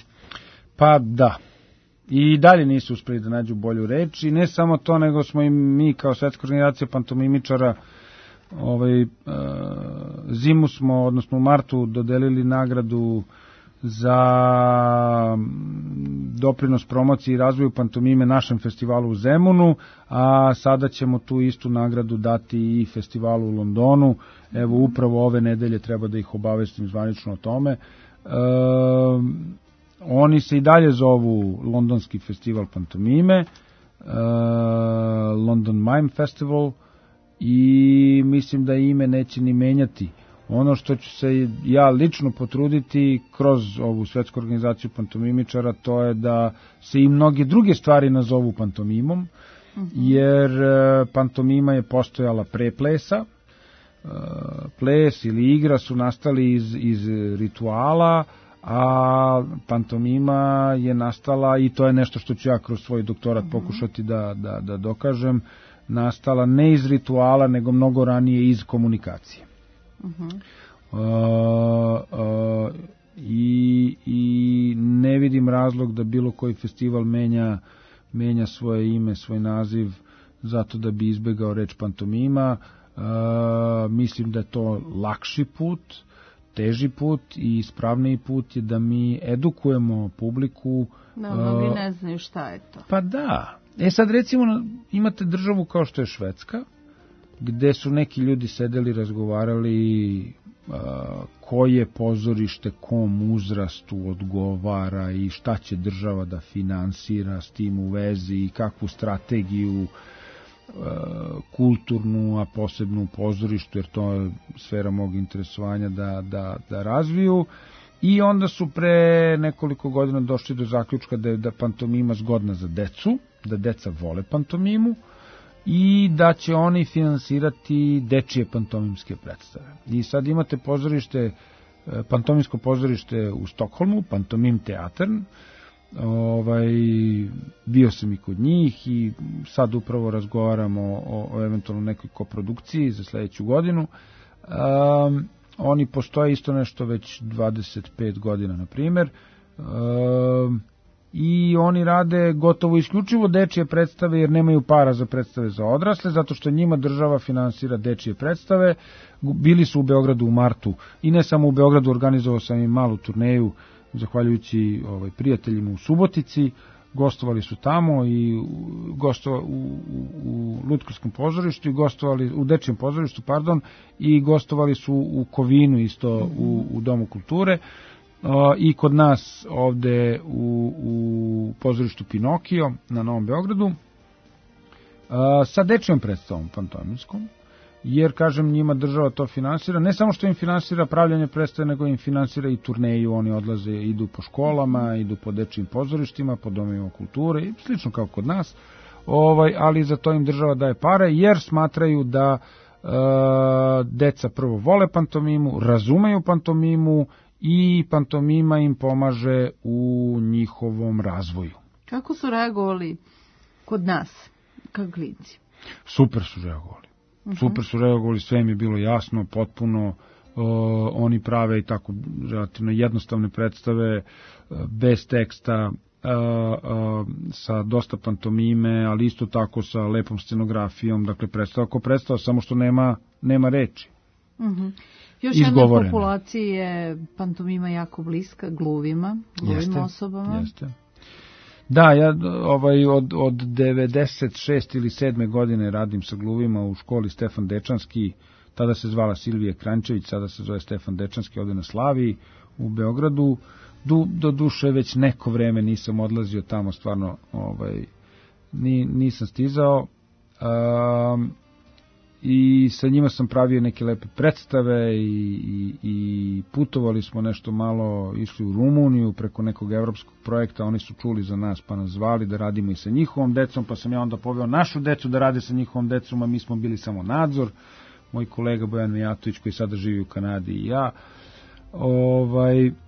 Pa da. I dalje nisu uspeli da nađu bolju reč i ne samo to, nego smo i mi kao svetska organizacija pantomimičara ovaj, uh, zimu smo, odnosno u martu dodelili nagradu za doprinos promociji i razvoju pantomime našem festivalu u Zemunu, a sada ćemo tu istu nagradu dati i festivalu u Londonu. Evo upravo ove nedelje treba da ih obavestim zvanično o tome. Uh, Oni se i dalje zovu Londonski festival pantomime, uh, London Mime Festival, i mislim da ime neće ni menjati Ono što ću se ja lično potruditi kroz ovu svetsku organizaciju pantomimičara, to je da se i mnoge druge stvari nazovu pantomimom, mm-hmm. jer pantomima je postojala pre plesa. Ples ili igra su nastali iz, iz rituala, a pantomima je nastala, i to je nešto što ću ja kroz svoj doktorat mm-hmm. pokušati da, da, da dokažem, nastala ne iz rituala, nego mnogo ranije iz komunikacije. Uh-huh. Uh, uh, i, i ne vidim razlog da bilo koji festival menja, menja svoje ime, svoj naziv, zato da bi izbegao reč pantomima. Uh, mislim da je to lakši put, teži put i ispravniji put je da mi edukujemo publiku. Da, mnogi uh, ne znaju šta je to. Pa da. E sad recimo imate državu kao što je Švedska, gde su neki ljudi sedeli, razgovarali uh, koje pozorište kom uzrastu odgovara i šta će država da finansira s tim u vezi i kakvu strategiju uh, kulturnu, a posebno u pozorištu, jer to je sfera mog interesovanja, da, da, da razviju. I onda su pre nekoliko godina došli do zaključka da je da pantomima zgodna za decu, da deca vole pantomimu, i da će oni finansirati dečije pantomimske predstave. I sad imate pozorište, pantomimsko pozorište u Stokholmu, Pantomim Teatern. Ovaj, bio sam i kod njih i sad upravo razgovaramo o, o eventualno nekoj koprodukciji za sledeću godinu. Um, oni postoje isto nešto već dvadeset pet godina, na primjer. Um, i oni rade gotovo isključivo dečije predstave, jer nemaju para za predstave za odrasle, zato što njima država finansira dečije predstave. Bili su u Beogradu u martu i ne samo u Beogradu, organizovao sam im malu turneju zahvaljujući ovaj, prijateljima u Subotici. Gostovali su tamo i gostovali u, u, u Lutkarskom pozorištu i gostovali u dečijem pozorištu, pardon, i gostovali su u Kovinu isto u, u Domu kulture. Uh, i kod nas ovde u, u pozorištu Pinokio na Novom Beogradu uh, sa dečijom predstavom pantomimskom, jer, kažem, njima država to finansira, ne samo što im finansira pravljanje predstave, nego im finansira i turneju, oni odlaze, idu po školama, idu po dečijim pozorištima, po domovima kulture i slično kao kod nas, ovaj, ali za to im država daje pare, jer smatraju da uh, deca prvo vole pantomimu, razumeju pantomimu i pantomima im pomaže u njihovom razvoju. Kako su reagovali kod nas, kao klinci? Super su reagovali. Uh-huh. Super su reagovali, sve im je bilo jasno, potpuno. Uh, oni prave i tako relativno jednostavne predstave, uh, bez teksta, uh, uh, sa dosta pantomime, ali isto tako sa lepom scenografijom. Dakle, predstava ko predstava, samo što nema, nema reči. Uh-huh. Još jedna populacija je pantomima jako bliska, gluvima, gluvim jeste, osobama. Jeste. Da, ja ovaj, od, od devedeset šeste ili sedme godine radim sa gluvima u školi Stefan Dečanski, tada se zvala Silvija Krančević, sada se zove Stefan Dečanski, ovde na Slaviji u Beogradu. Du, do duše već neko vreme nisam odlazio tamo, stvarno ovaj, ni, nisam stizao. Um, i sa njima sam pravio neke lepe predstave i, i, i putovali smo nešto malo, išli u Rumuniju preko nekog evropskog projekta, oni su čuli za nas pa nas zvali da radimo i sa njihovom decom, pa sam ja onda poveo našu decu da rade sa njihovom decom, a mi smo bili samo nadzor, moj kolega Bojan Mijatović koji sada živi u Kanadi i ja. Ovaj, e,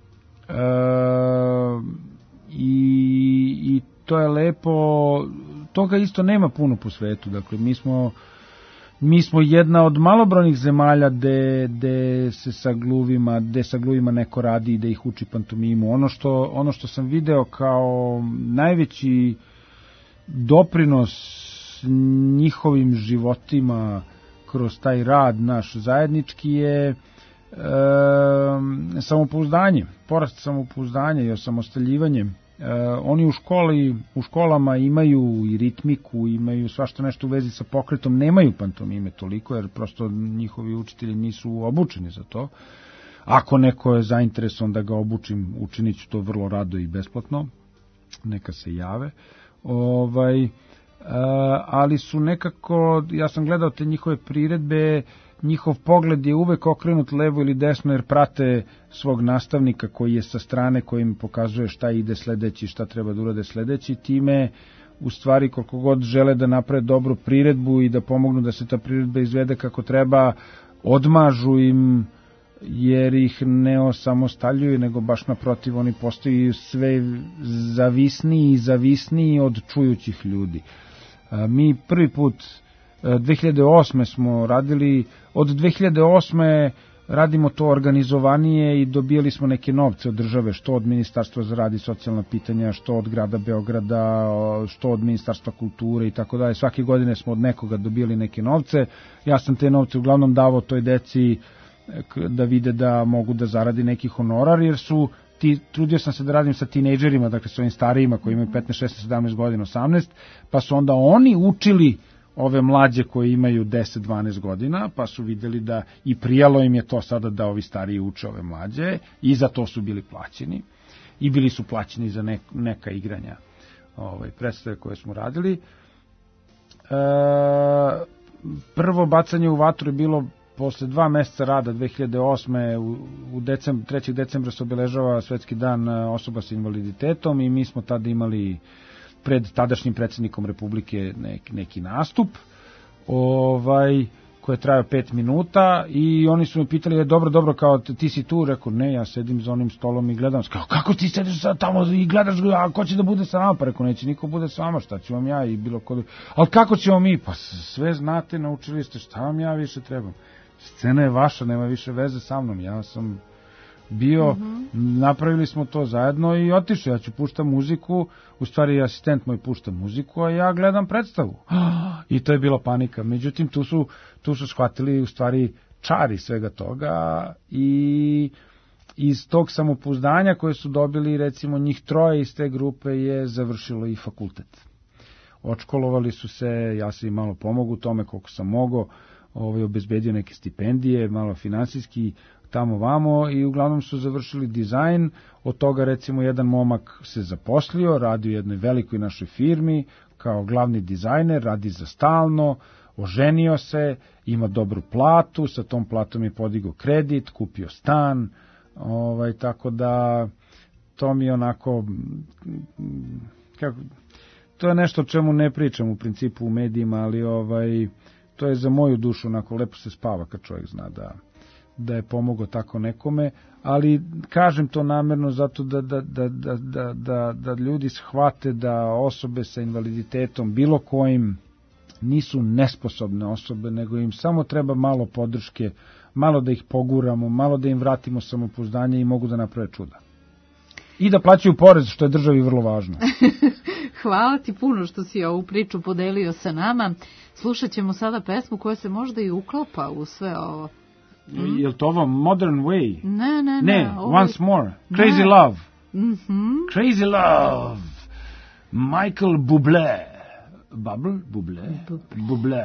i, i to je lepo, toga isto nema puno po svetu, dakle mi smo Mi smo jedna od malobrojnih zemalja gde, gde se sa gluvima, gde sa gluvima neko radi i da ih uči pantomimu. Ono što, ono što sam video kao najveći doprinos njihovim životima kroz taj rad naš zajednički je e, samopouzdanje, porast samopouzdanja i osamostaljivanje. Uh, oni u školi, u školama imaju i ritmiku, imaju svašta nešto u vezi sa pokretom, nemaju pantomime toliko, jer prosto njihovi učitelji nisu obučeni za to. Ako neko je zainteresovan da ga obučim, učinit ću to vrlo rado i besplatno, neka se jave. Ovaj, ali su nekako, ja sam gledao te njihove priredbe, njihov pogled je uvek okrenut levo ili desno jer prate svog nastavnika koji je sa strane, koji im pokazuje šta ide sledeći, šta treba da urade sledeći, time u stvari koliko god žele da naprave dobru priredbu i da pomognu da se ta priredba izvede kako treba, odmažu im jer ih ne osamostaljuju, nego baš naprotiv oni postaju sve zavisniji i zavisniji od čujućih ljudi. Mi prvi put dve hiljade osme smo radili, od dve hiljade osme radimo to organizovanije i dobijali smo neke novce od države, što od Ministarstva za rad i socijalna pitanja, što od grada Beograda, što od Ministarstva kulture i tako dalje. Svake godine smo od nekoga dobijali neke novce. Ja sam te novce uglavnom davao toj deci da vide da mogu da zaradi neki honorar, jer su ti, trudio sam se da radim sa tinejdžerima, dakle s ovim starijima koji imaju petnaest, šesnaest, sedamnaest godina, osamnaest, pa su onda oni učili ove mlađe koji imaju deset, dvanaest godina, pa su videli da i prijalo im je to sada da ovi stariji uče ove mlađe i za to su bili plaćeni i bili su plaćeni za nek, neka igranja ovaj, predstave koje smo radili. E, prvo bacanje u vatru je bilo posle dva meseca rada dve hiljade osme u, u decembr, trećeg decembra se obeležava Svetski dan osoba sa invaliditetom i mi smo tada imali pred tadašnjim predsjednikom Republike neki, neki nastup ovaj, koji je trajao pet minuta i oni su me pitali, je dobro, dobro, kao ti si tu, rekao, ne, ja sedim za onim stolom i gledam, kao, kako ti sediš sad tamo i gledaš, a ko će da bude sa nama, pa rekao, neće niko bude sa vama, šta ću vam ja i bilo kod, ali kako ćemo mi, pa sve znate, naučili ste, šta vam ja više trebam, scena je vaša, nema više veze sa mnom, ja sam bio, mm-hmm. napravili smo to zajedno i otišao, ja ću puštam muziku, u stvari asistent moj pušta muziku, a ja gledam predstavu. I to je bila panika. Međutim, tu su, tu su shvatili u stvari čari svega toga i iz tog samopouzdanja koje su dobili, recimo njih troje iz te grupe je završilo i fakultet. Odškolovali su se, ja sam im malo pomogu u tome koliko sam mogao, ovaj, obezbedio neke stipendije, malo finansijski, tamo vamo i uglavnom su završili dizajn, od toga recimo jedan momak se zaposlio, radi u jednoj velikoj našoj firmi kao glavni dizajner, radi za stalno, oženio se, ima dobru platu, sa tom platom je podigao kredit, kupio stan, ovaj, tako da to mi je onako, kako, to je nešto o čemu ne pričam u principu u medijima, ali ovaj, to je za moju dušu, onako lepo se spava kad čovjek zna da da je pomogao tako nekome, ali kažem to namerno zato da, da, da, da, da, da, da ljudi shvate da osobe sa invaliditetom, bilo kojim, nisu nesposobne osobe, nego im samo treba malo podrške, malo da ih poguramo, malo da im vratimo samopouzdanje i mogu da naprave čuda. I da plaćaju porez, što je državi vrlo važno. Hvala ti puno što si ovu priču podelio sa nama. Slušat ćemo sada pesmu koja se možda i uklapa u sve ovo. Mm. Je li to ovo Modern Way? Ne, ne, ne. Ne, ovo... Once More. Crazy ne. Love. Mm-hmm. Crazy Love. Michael Bublé. Bubble? Bublé? Bublé.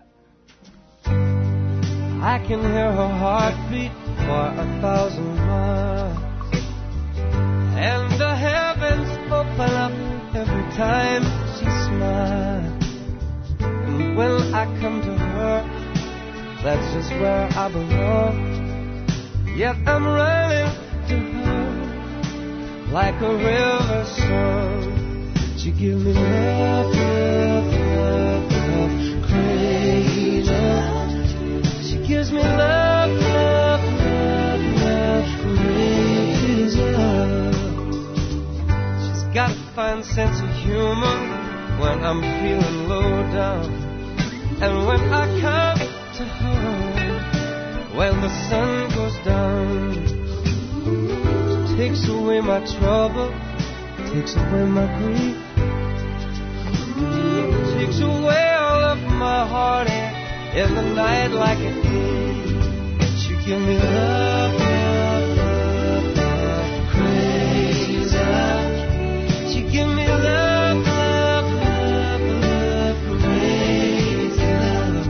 I can hear her heartbeat for a thousand miles, and the heavens open up every time she smiles. And when I come to her, that's just where I belong. Yet I'm running to her like a river song. She gives me love, love, love, love, crazy love. She gives me love, love, love, love, crazy love. She's got a fine sense of humor when I'm feeling low down, and when I come to her when the sun goes down. She takes away my trouble, takes away my grief, takes away all of my heartache in the night like a thief. She give me love, love, love, love, crazy love. She give me love, love, love, love, crazy love.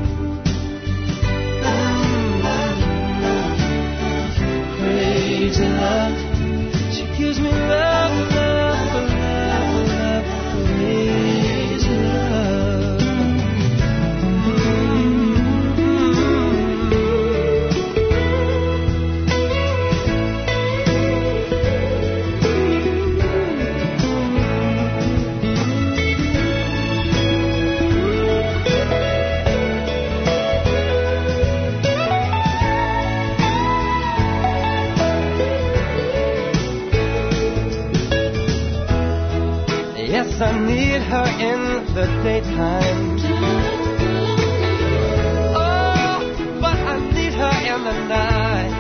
Crazy love. She gives me love, love, love, love, crazy love. need her in the daytime. Oh, but I need her in the night.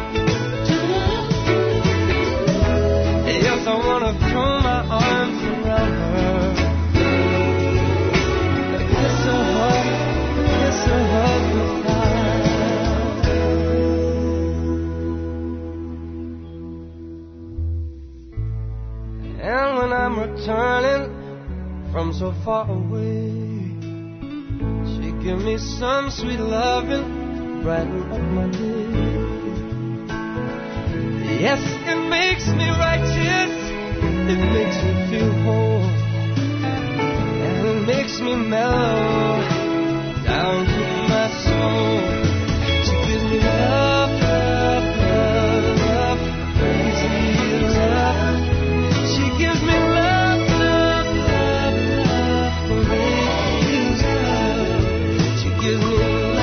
Yes, I wanna throw my arms around her, kiss her hug, kiss her hug goodbye. And when I'm returning from so far away, she give me some sweet loving, brighten up my day. Yes, it makes me righteous, it makes me feel whole, and it makes me mellow down to my soul. She gives me love, love, love, love, crazy love. She gives me love, love, love, love, crazy love. She gives me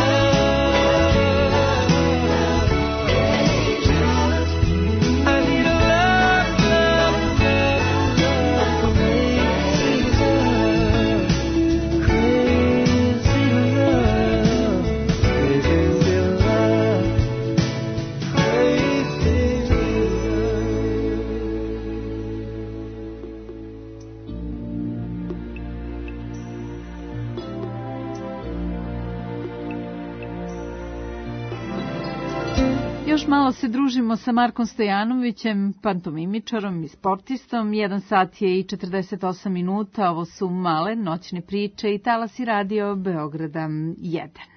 Još malo se družimo sa Markom Stojanovićem, pantomimičarom i sportistom. Jedan sat je i četrdeset osam minuta. Ovo su male noćne priče i talasi radio Beograda jedan.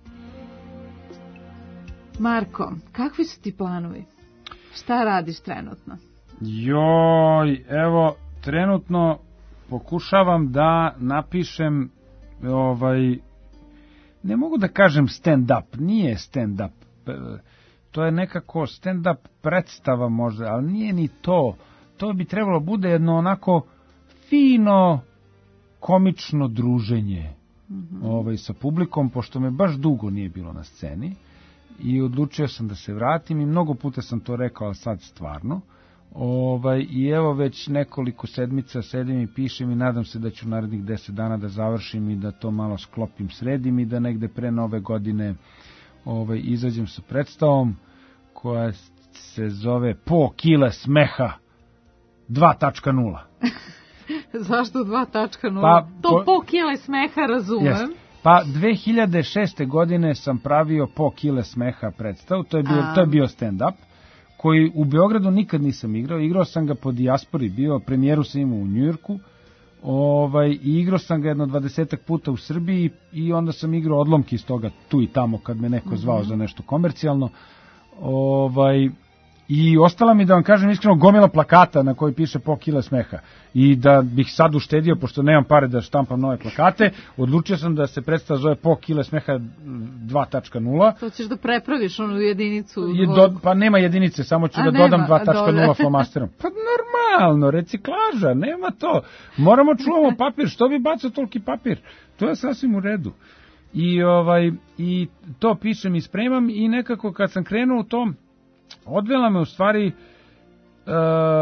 Marko, kakvi su ti planovi? Šta radiš trenutno? Joj, evo, trenutno pokušavam da napišem, ovaj, ne mogu da kažem stand-up, nije stand-up, to je nekako stand-up predstava možda, ali nije ni to. To bi trebalo bude jedno onako fino, komično druženje mm-hmm. ovaj, sa publikom, pošto me baš dugo nije bilo na sceni i odlučio sam da se vratim i mnogo puta sam to rekao, ali sad stvarno. Ovaj, I evo već nekoliko sedmica sedim i pišem i nadam se da ću narednih deset dana da završim i da to malo sklopim, sredim i da negde pre nove godine ovaj, izađem sa predstavom koja se zove Po kile smeha dva tačka nula. Zašto dva tačka nula? Pa, to po, po kile smeha razumem. Jest. Pa dve hiljade šeste. godine sam pravio Po kile smeha predstavu, to je bio, to je bio stand-up, koji u Beogradu nikad nisam igrao, igrao sam ga po dijaspori, bio, premijeru sam imao u Njujorku, ovaj, i igrao sam ga jedno dvadesetak puta u Srbiji i onda sam igrao odlomke iz toga tu i tamo kad me neko zvao mm-hmm. za nešto komercijalno. Ovaj, I ostala mi, da vam kažem iskreno, gomila plakata na koji piše Po kile smeha. I da bih sad uštedio, pošto nemam pare da štampam nove plakate, odlučio sam da se predstava zove Po kile smeha dva tačka nula. To ćeš da prepraviš onu jedinicu? Je do, pa nema jedinice, samo ću a da nema, dodam dva tačka nula flomasterom. Pa normalno, reciklaža, nema to. Moramo čuvamo papir, što bi bacao toliki papir? To je sasvim u redu. I, ovaj, i to pišem i spremam i nekako kad sam krenuo u tom, odvela me u stvari uh,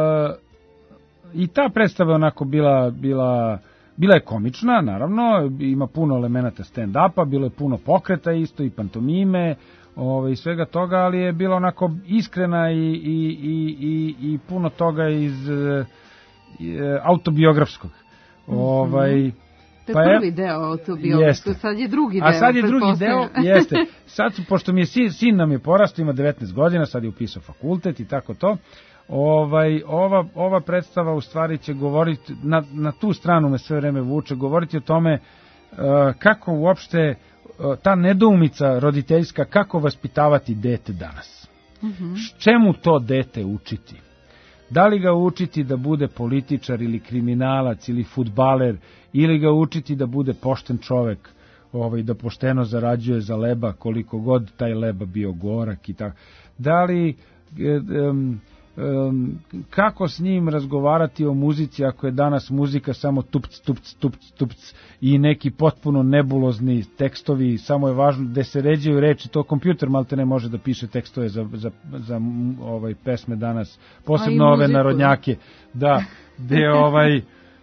i ta predstava onako bila, bila, bila je komična, naravno, ima puno elemenata stand-upa, bilo je puno pokreta isto i pantomime ove, i svega toga, ali je bila onako iskrena i, i, i, i, i puno toga iz uh, autobiografskog. Mm-hmm. Ovaj, To je prvi deo autobiografskog, sad je drugi deo. A sad je drugi deo, jeste. Sad, pošto mi je sin, sin nam je porastao, ima devetnaest godina, sad je upisao fakultet i tako to, ovaj, ova, ova predstava u stvari će govoriti, na, na tu stranu me sve vreme vuče, govoriti o tome uh, kako uopšte uh, ta nedoumica roditeljska, kako vaspitavati dete danas. Mm-hmm. Čemu to dete učiti? Da li ga učiti da bude političar ili kriminalac ili fudbaler, ili ga učiti da bude pošten čovek, ovaj, da pošteno zarađuje za leba, koliko god taj leba bio gorak i tako. Da li, um, um, kako s njim razgovarati o muzici ako je danas muzika samo tupc, tupc, tupc, tupc i neki potpuno nebulozni tekstovi, samo je važno da se ređaju reči, to kompjuter malte ne može da piše tekstove za, za, za ovaj, pesme danas, posebno ove narodnjake, da, gde ovaj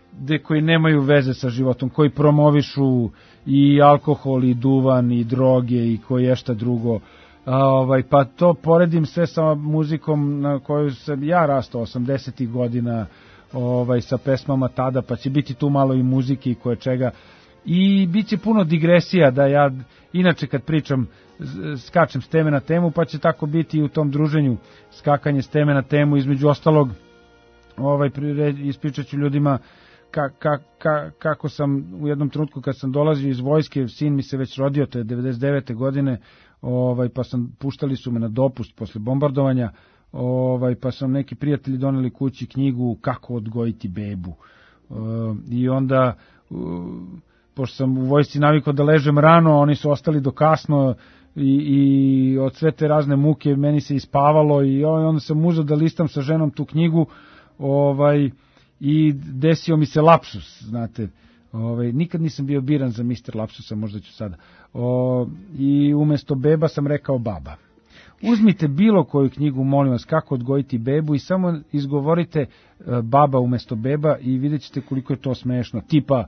de koji nemaju veze sa životom, koji promovišu i alkohol i duvan i droge i koje šta drugo. A, ovaj, pa to poredim sve sa muzikom na koju sam ja rastao osamdesetih godina, ovaj, sa pesmama tada, pa će biti tu malo i muzike i koje čega. I bit će puno digresija, da ja inače kad pričam skačem s teme na temu, pa će tako biti i u tom druženju skakanje s teme na temu. Između ostalog, ovaj, ispričat ću ljudima ka, ka, ka, kako sam u jednom trenutku kad sam dolazio iz vojske, sin mi se već rodio, to je devedeset devete godine, ovaj, pa sam, puštali su me na dopust posle bombardovanja, ovaj, pa sam neki prijatelji doneli kući knjigu Kako odgojiti bebu. Uh, I onda, uh, pošto sam u vojsci navikao da ležem rano, oni su ostali do kasno i, i od sve te razne muke meni se ispavalo i onda sam uzeo da listam sa ženom tu knjigu, ovaj, i desio mi se lapsus, znate. Ovaj, nikad nisam bio biran za mister Lapsusa, možda ću sada. O, I umesto beba sam rekao baba. Uzmite bilo koju knjigu, molim vas, Kako odgojiti bebu i samo izgovorite uh, baba umesto beba i vidjet ćete koliko je to smešno. Tipa,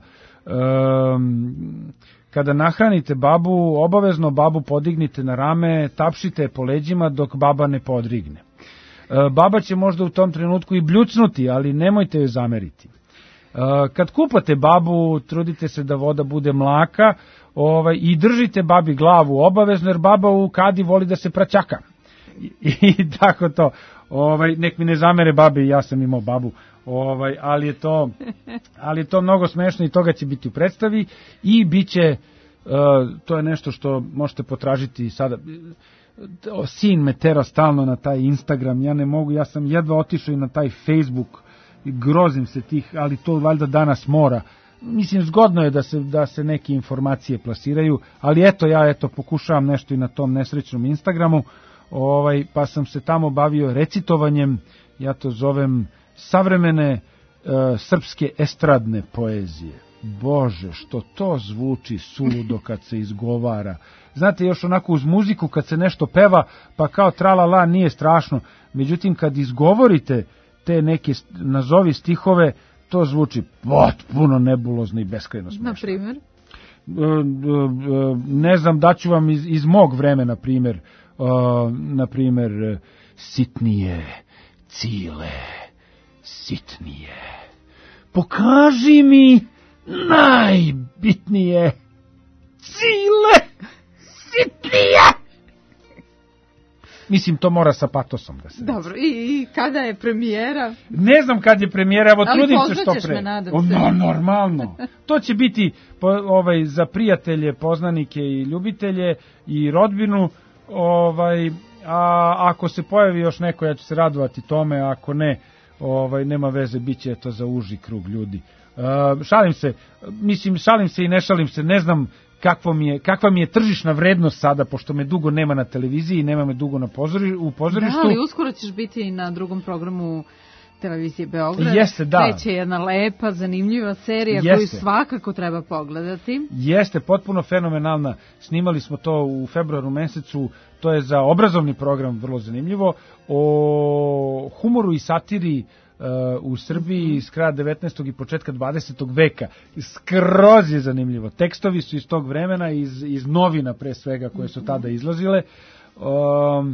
um, kada nahranite babu, obavezno babu podignite na rame, tapšite po leđima dok baba ne podrigne. Uh, baba će možda u tom trenutku i bljucnuti, ali nemojte joj zameriti. Uh, kad kupate babu, trudite se da voda bude mlaka, ovaj, i držite babi glavu obavezno, jer baba u kadi voli da se praćaka. I, i tako to. Ovaj, nek mi ne zamere babi, ja sam imao babu, ovaj, ali je to ali je to mnogo smešno i toga će biti u predstavi i biće, uh, to je nešto što možete potražiti sada. Sin me tera stalno na taj Instagram, ja ne mogu, ja sam jedva otišao i na taj Facebook, grozim se tih, ali to valjda danas mora. Mislim, zgodno je da se, da se neke informacije plasiraju, ali eto, ja eto pokušavam nešto i na tom nesrećnom Instagramu, ovaj, pa sam se tamo bavio recitovanjem, ja to zovem savremene uh, srpske estradne poezije. Bože, što to zvuči suludo kad se izgovara. Znate, još onako uz muziku kad se nešto peva, pa kao tralala nije strašno, međutim kad izgovorite te neke nazovi stihove, to zvuči potpuno nebulozno i beskrajno smešno. Na primjer? Ne znam, daću vam iz, iz mog vremena primjer. Na primjer, sitnije, cile, sitnije. Pokaži mi najbitnije, cile, sitnije. Mislim, to mora sa patosom da se... Dobro, i, i kada je premijera? Ne znam kad je premijera, evo trudim se što pre. Ali pozvaćeš me, nadam se. No, normalno. To će biti po, ovaj, za prijatelje, poznanike i ljubitelje i rodbinu. Ovaj, a ako se pojavi još neko, ja ću se radovati tome, a ako ne, ovaj, nema veze, bit će to za uži krug ljudi. Uh, šalim se, mislim, šalim se i ne šalim se, ne znam kakva mi je, kakva mi je tržišna vrednost sada, pošto me dugo nema na televiziji i nema me dugo na pozori, u pozorištu. Da, ali uskoro ćeš biti i na drugom programu televizije Beograd. Jeste, da. Kreće jedna lepa, zanimljiva serija Jeste. koju svakako treba pogledati. Jeste, potpuno fenomenalna. Snimali smo to u februaru mesecu, to je za obrazovni program vrlo zanimljivo, o humoru i satiri uh, u Srbiji iz kraja devetnaestog i početka dvadesetog veka. Skroz je zanimljivo. Tekstovi su iz tog vremena, iz, iz novina pre svega koje su tada izlazile. Um,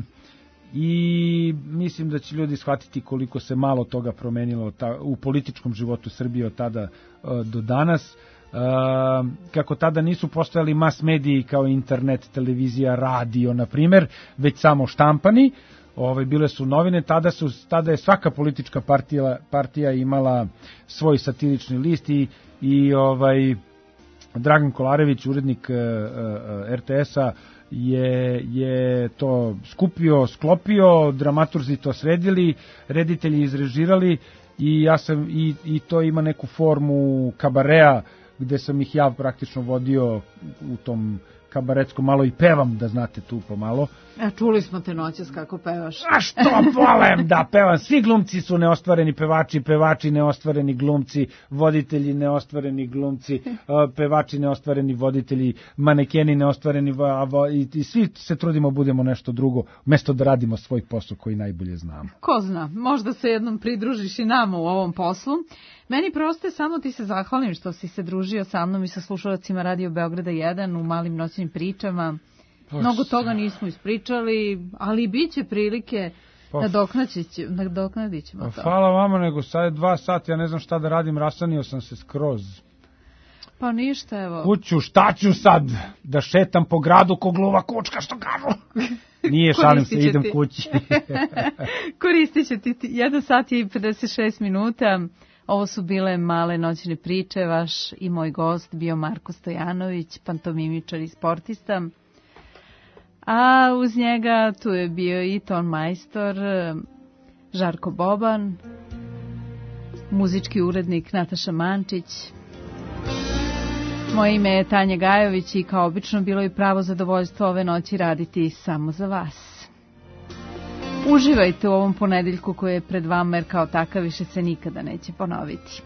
I mislim da će ljudi shvatiti koliko se malo toga promenilo ta, u političkom životu Srbije od tada uh, do danas. Uh, kako tada nisu postojali mas mediji kao internet, televizija, radio, na primer, već samo štampani. Ove, bile su novine, tada, su, tada je svaka politička partija, partija imala svoj satirični list i, i ovaj, Dragan Kolarević, urednik uh, uh, er te es-a, je, je to skupio, sklopio, dramaturzi to sredili, reditelji izrežirali i ja sam i, i to ima neku formu kabarea gde sam ih ja praktično vodio u tom kabaretsko, malo i pevam, da znate tu pomalo. A čuli smo te noćas kako pevaš. A što volem da pevam? Svi glumci su neostvareni pevači, pevači neostvareni glumci, voditelji neostvareni glumci, pevači neostvareni voditelji, manekeni neostvareni i svi se trudimo budemo nešto drugo, mesto da radimo svoj posao koji najbolje znamo. Ko zna, možda se jednom pridružiš i nama u ovom poslu. Meni proste samo ti se zahvalim što si se družio sa mnom i sa slušalacima Radio Beograda jedan u malim noćnim pričama. Mnogo toga nismo ispričali, ali bit će prilike, nadoknadit ćemo to. Hvala vama, nego sad je dva sata, ja ne znam šta da radim, rasanio sam se skroz. Pa ništa, evo. Kuću, šta ću sad? Da šetam po gradu ko gluva kučka, što kažu? Nije, šalim se, idem ti kući. Koristit će ti, jedan sat i pedeset šest minuta. Ovo su bile male noćne priče, vaš i moj gost bio Marko Stojanović, pantomimičar i sportista. A uz njega tu je bio i ton majstor Žarko Boban, muzički urednik Nataša Mančić. Moje ime je Tanja Gajović i kao obično bilo je pravo zadovoljstvo ove noći raditi samo za vas. Uživajte u ovom ponedeljku koji je pred vama jer kao takav više se nikada neće ponoviti.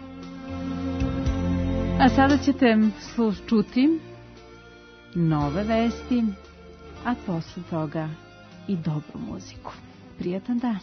A sada ćete čuti nove vesti, a posle toga i dobru muziku. Prijatan dan.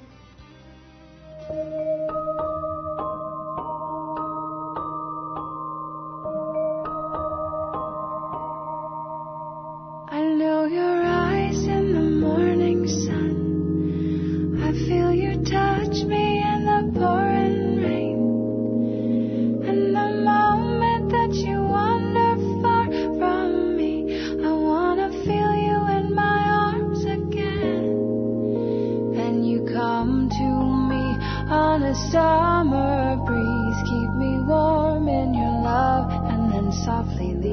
I know your eyes in the morning sun. I feel you touch me in the pouring rain. And the moment that you wander far from me, I wanna feel you in my arms again. And you come to me on a summer breeze, keep me warm in your love, and then softly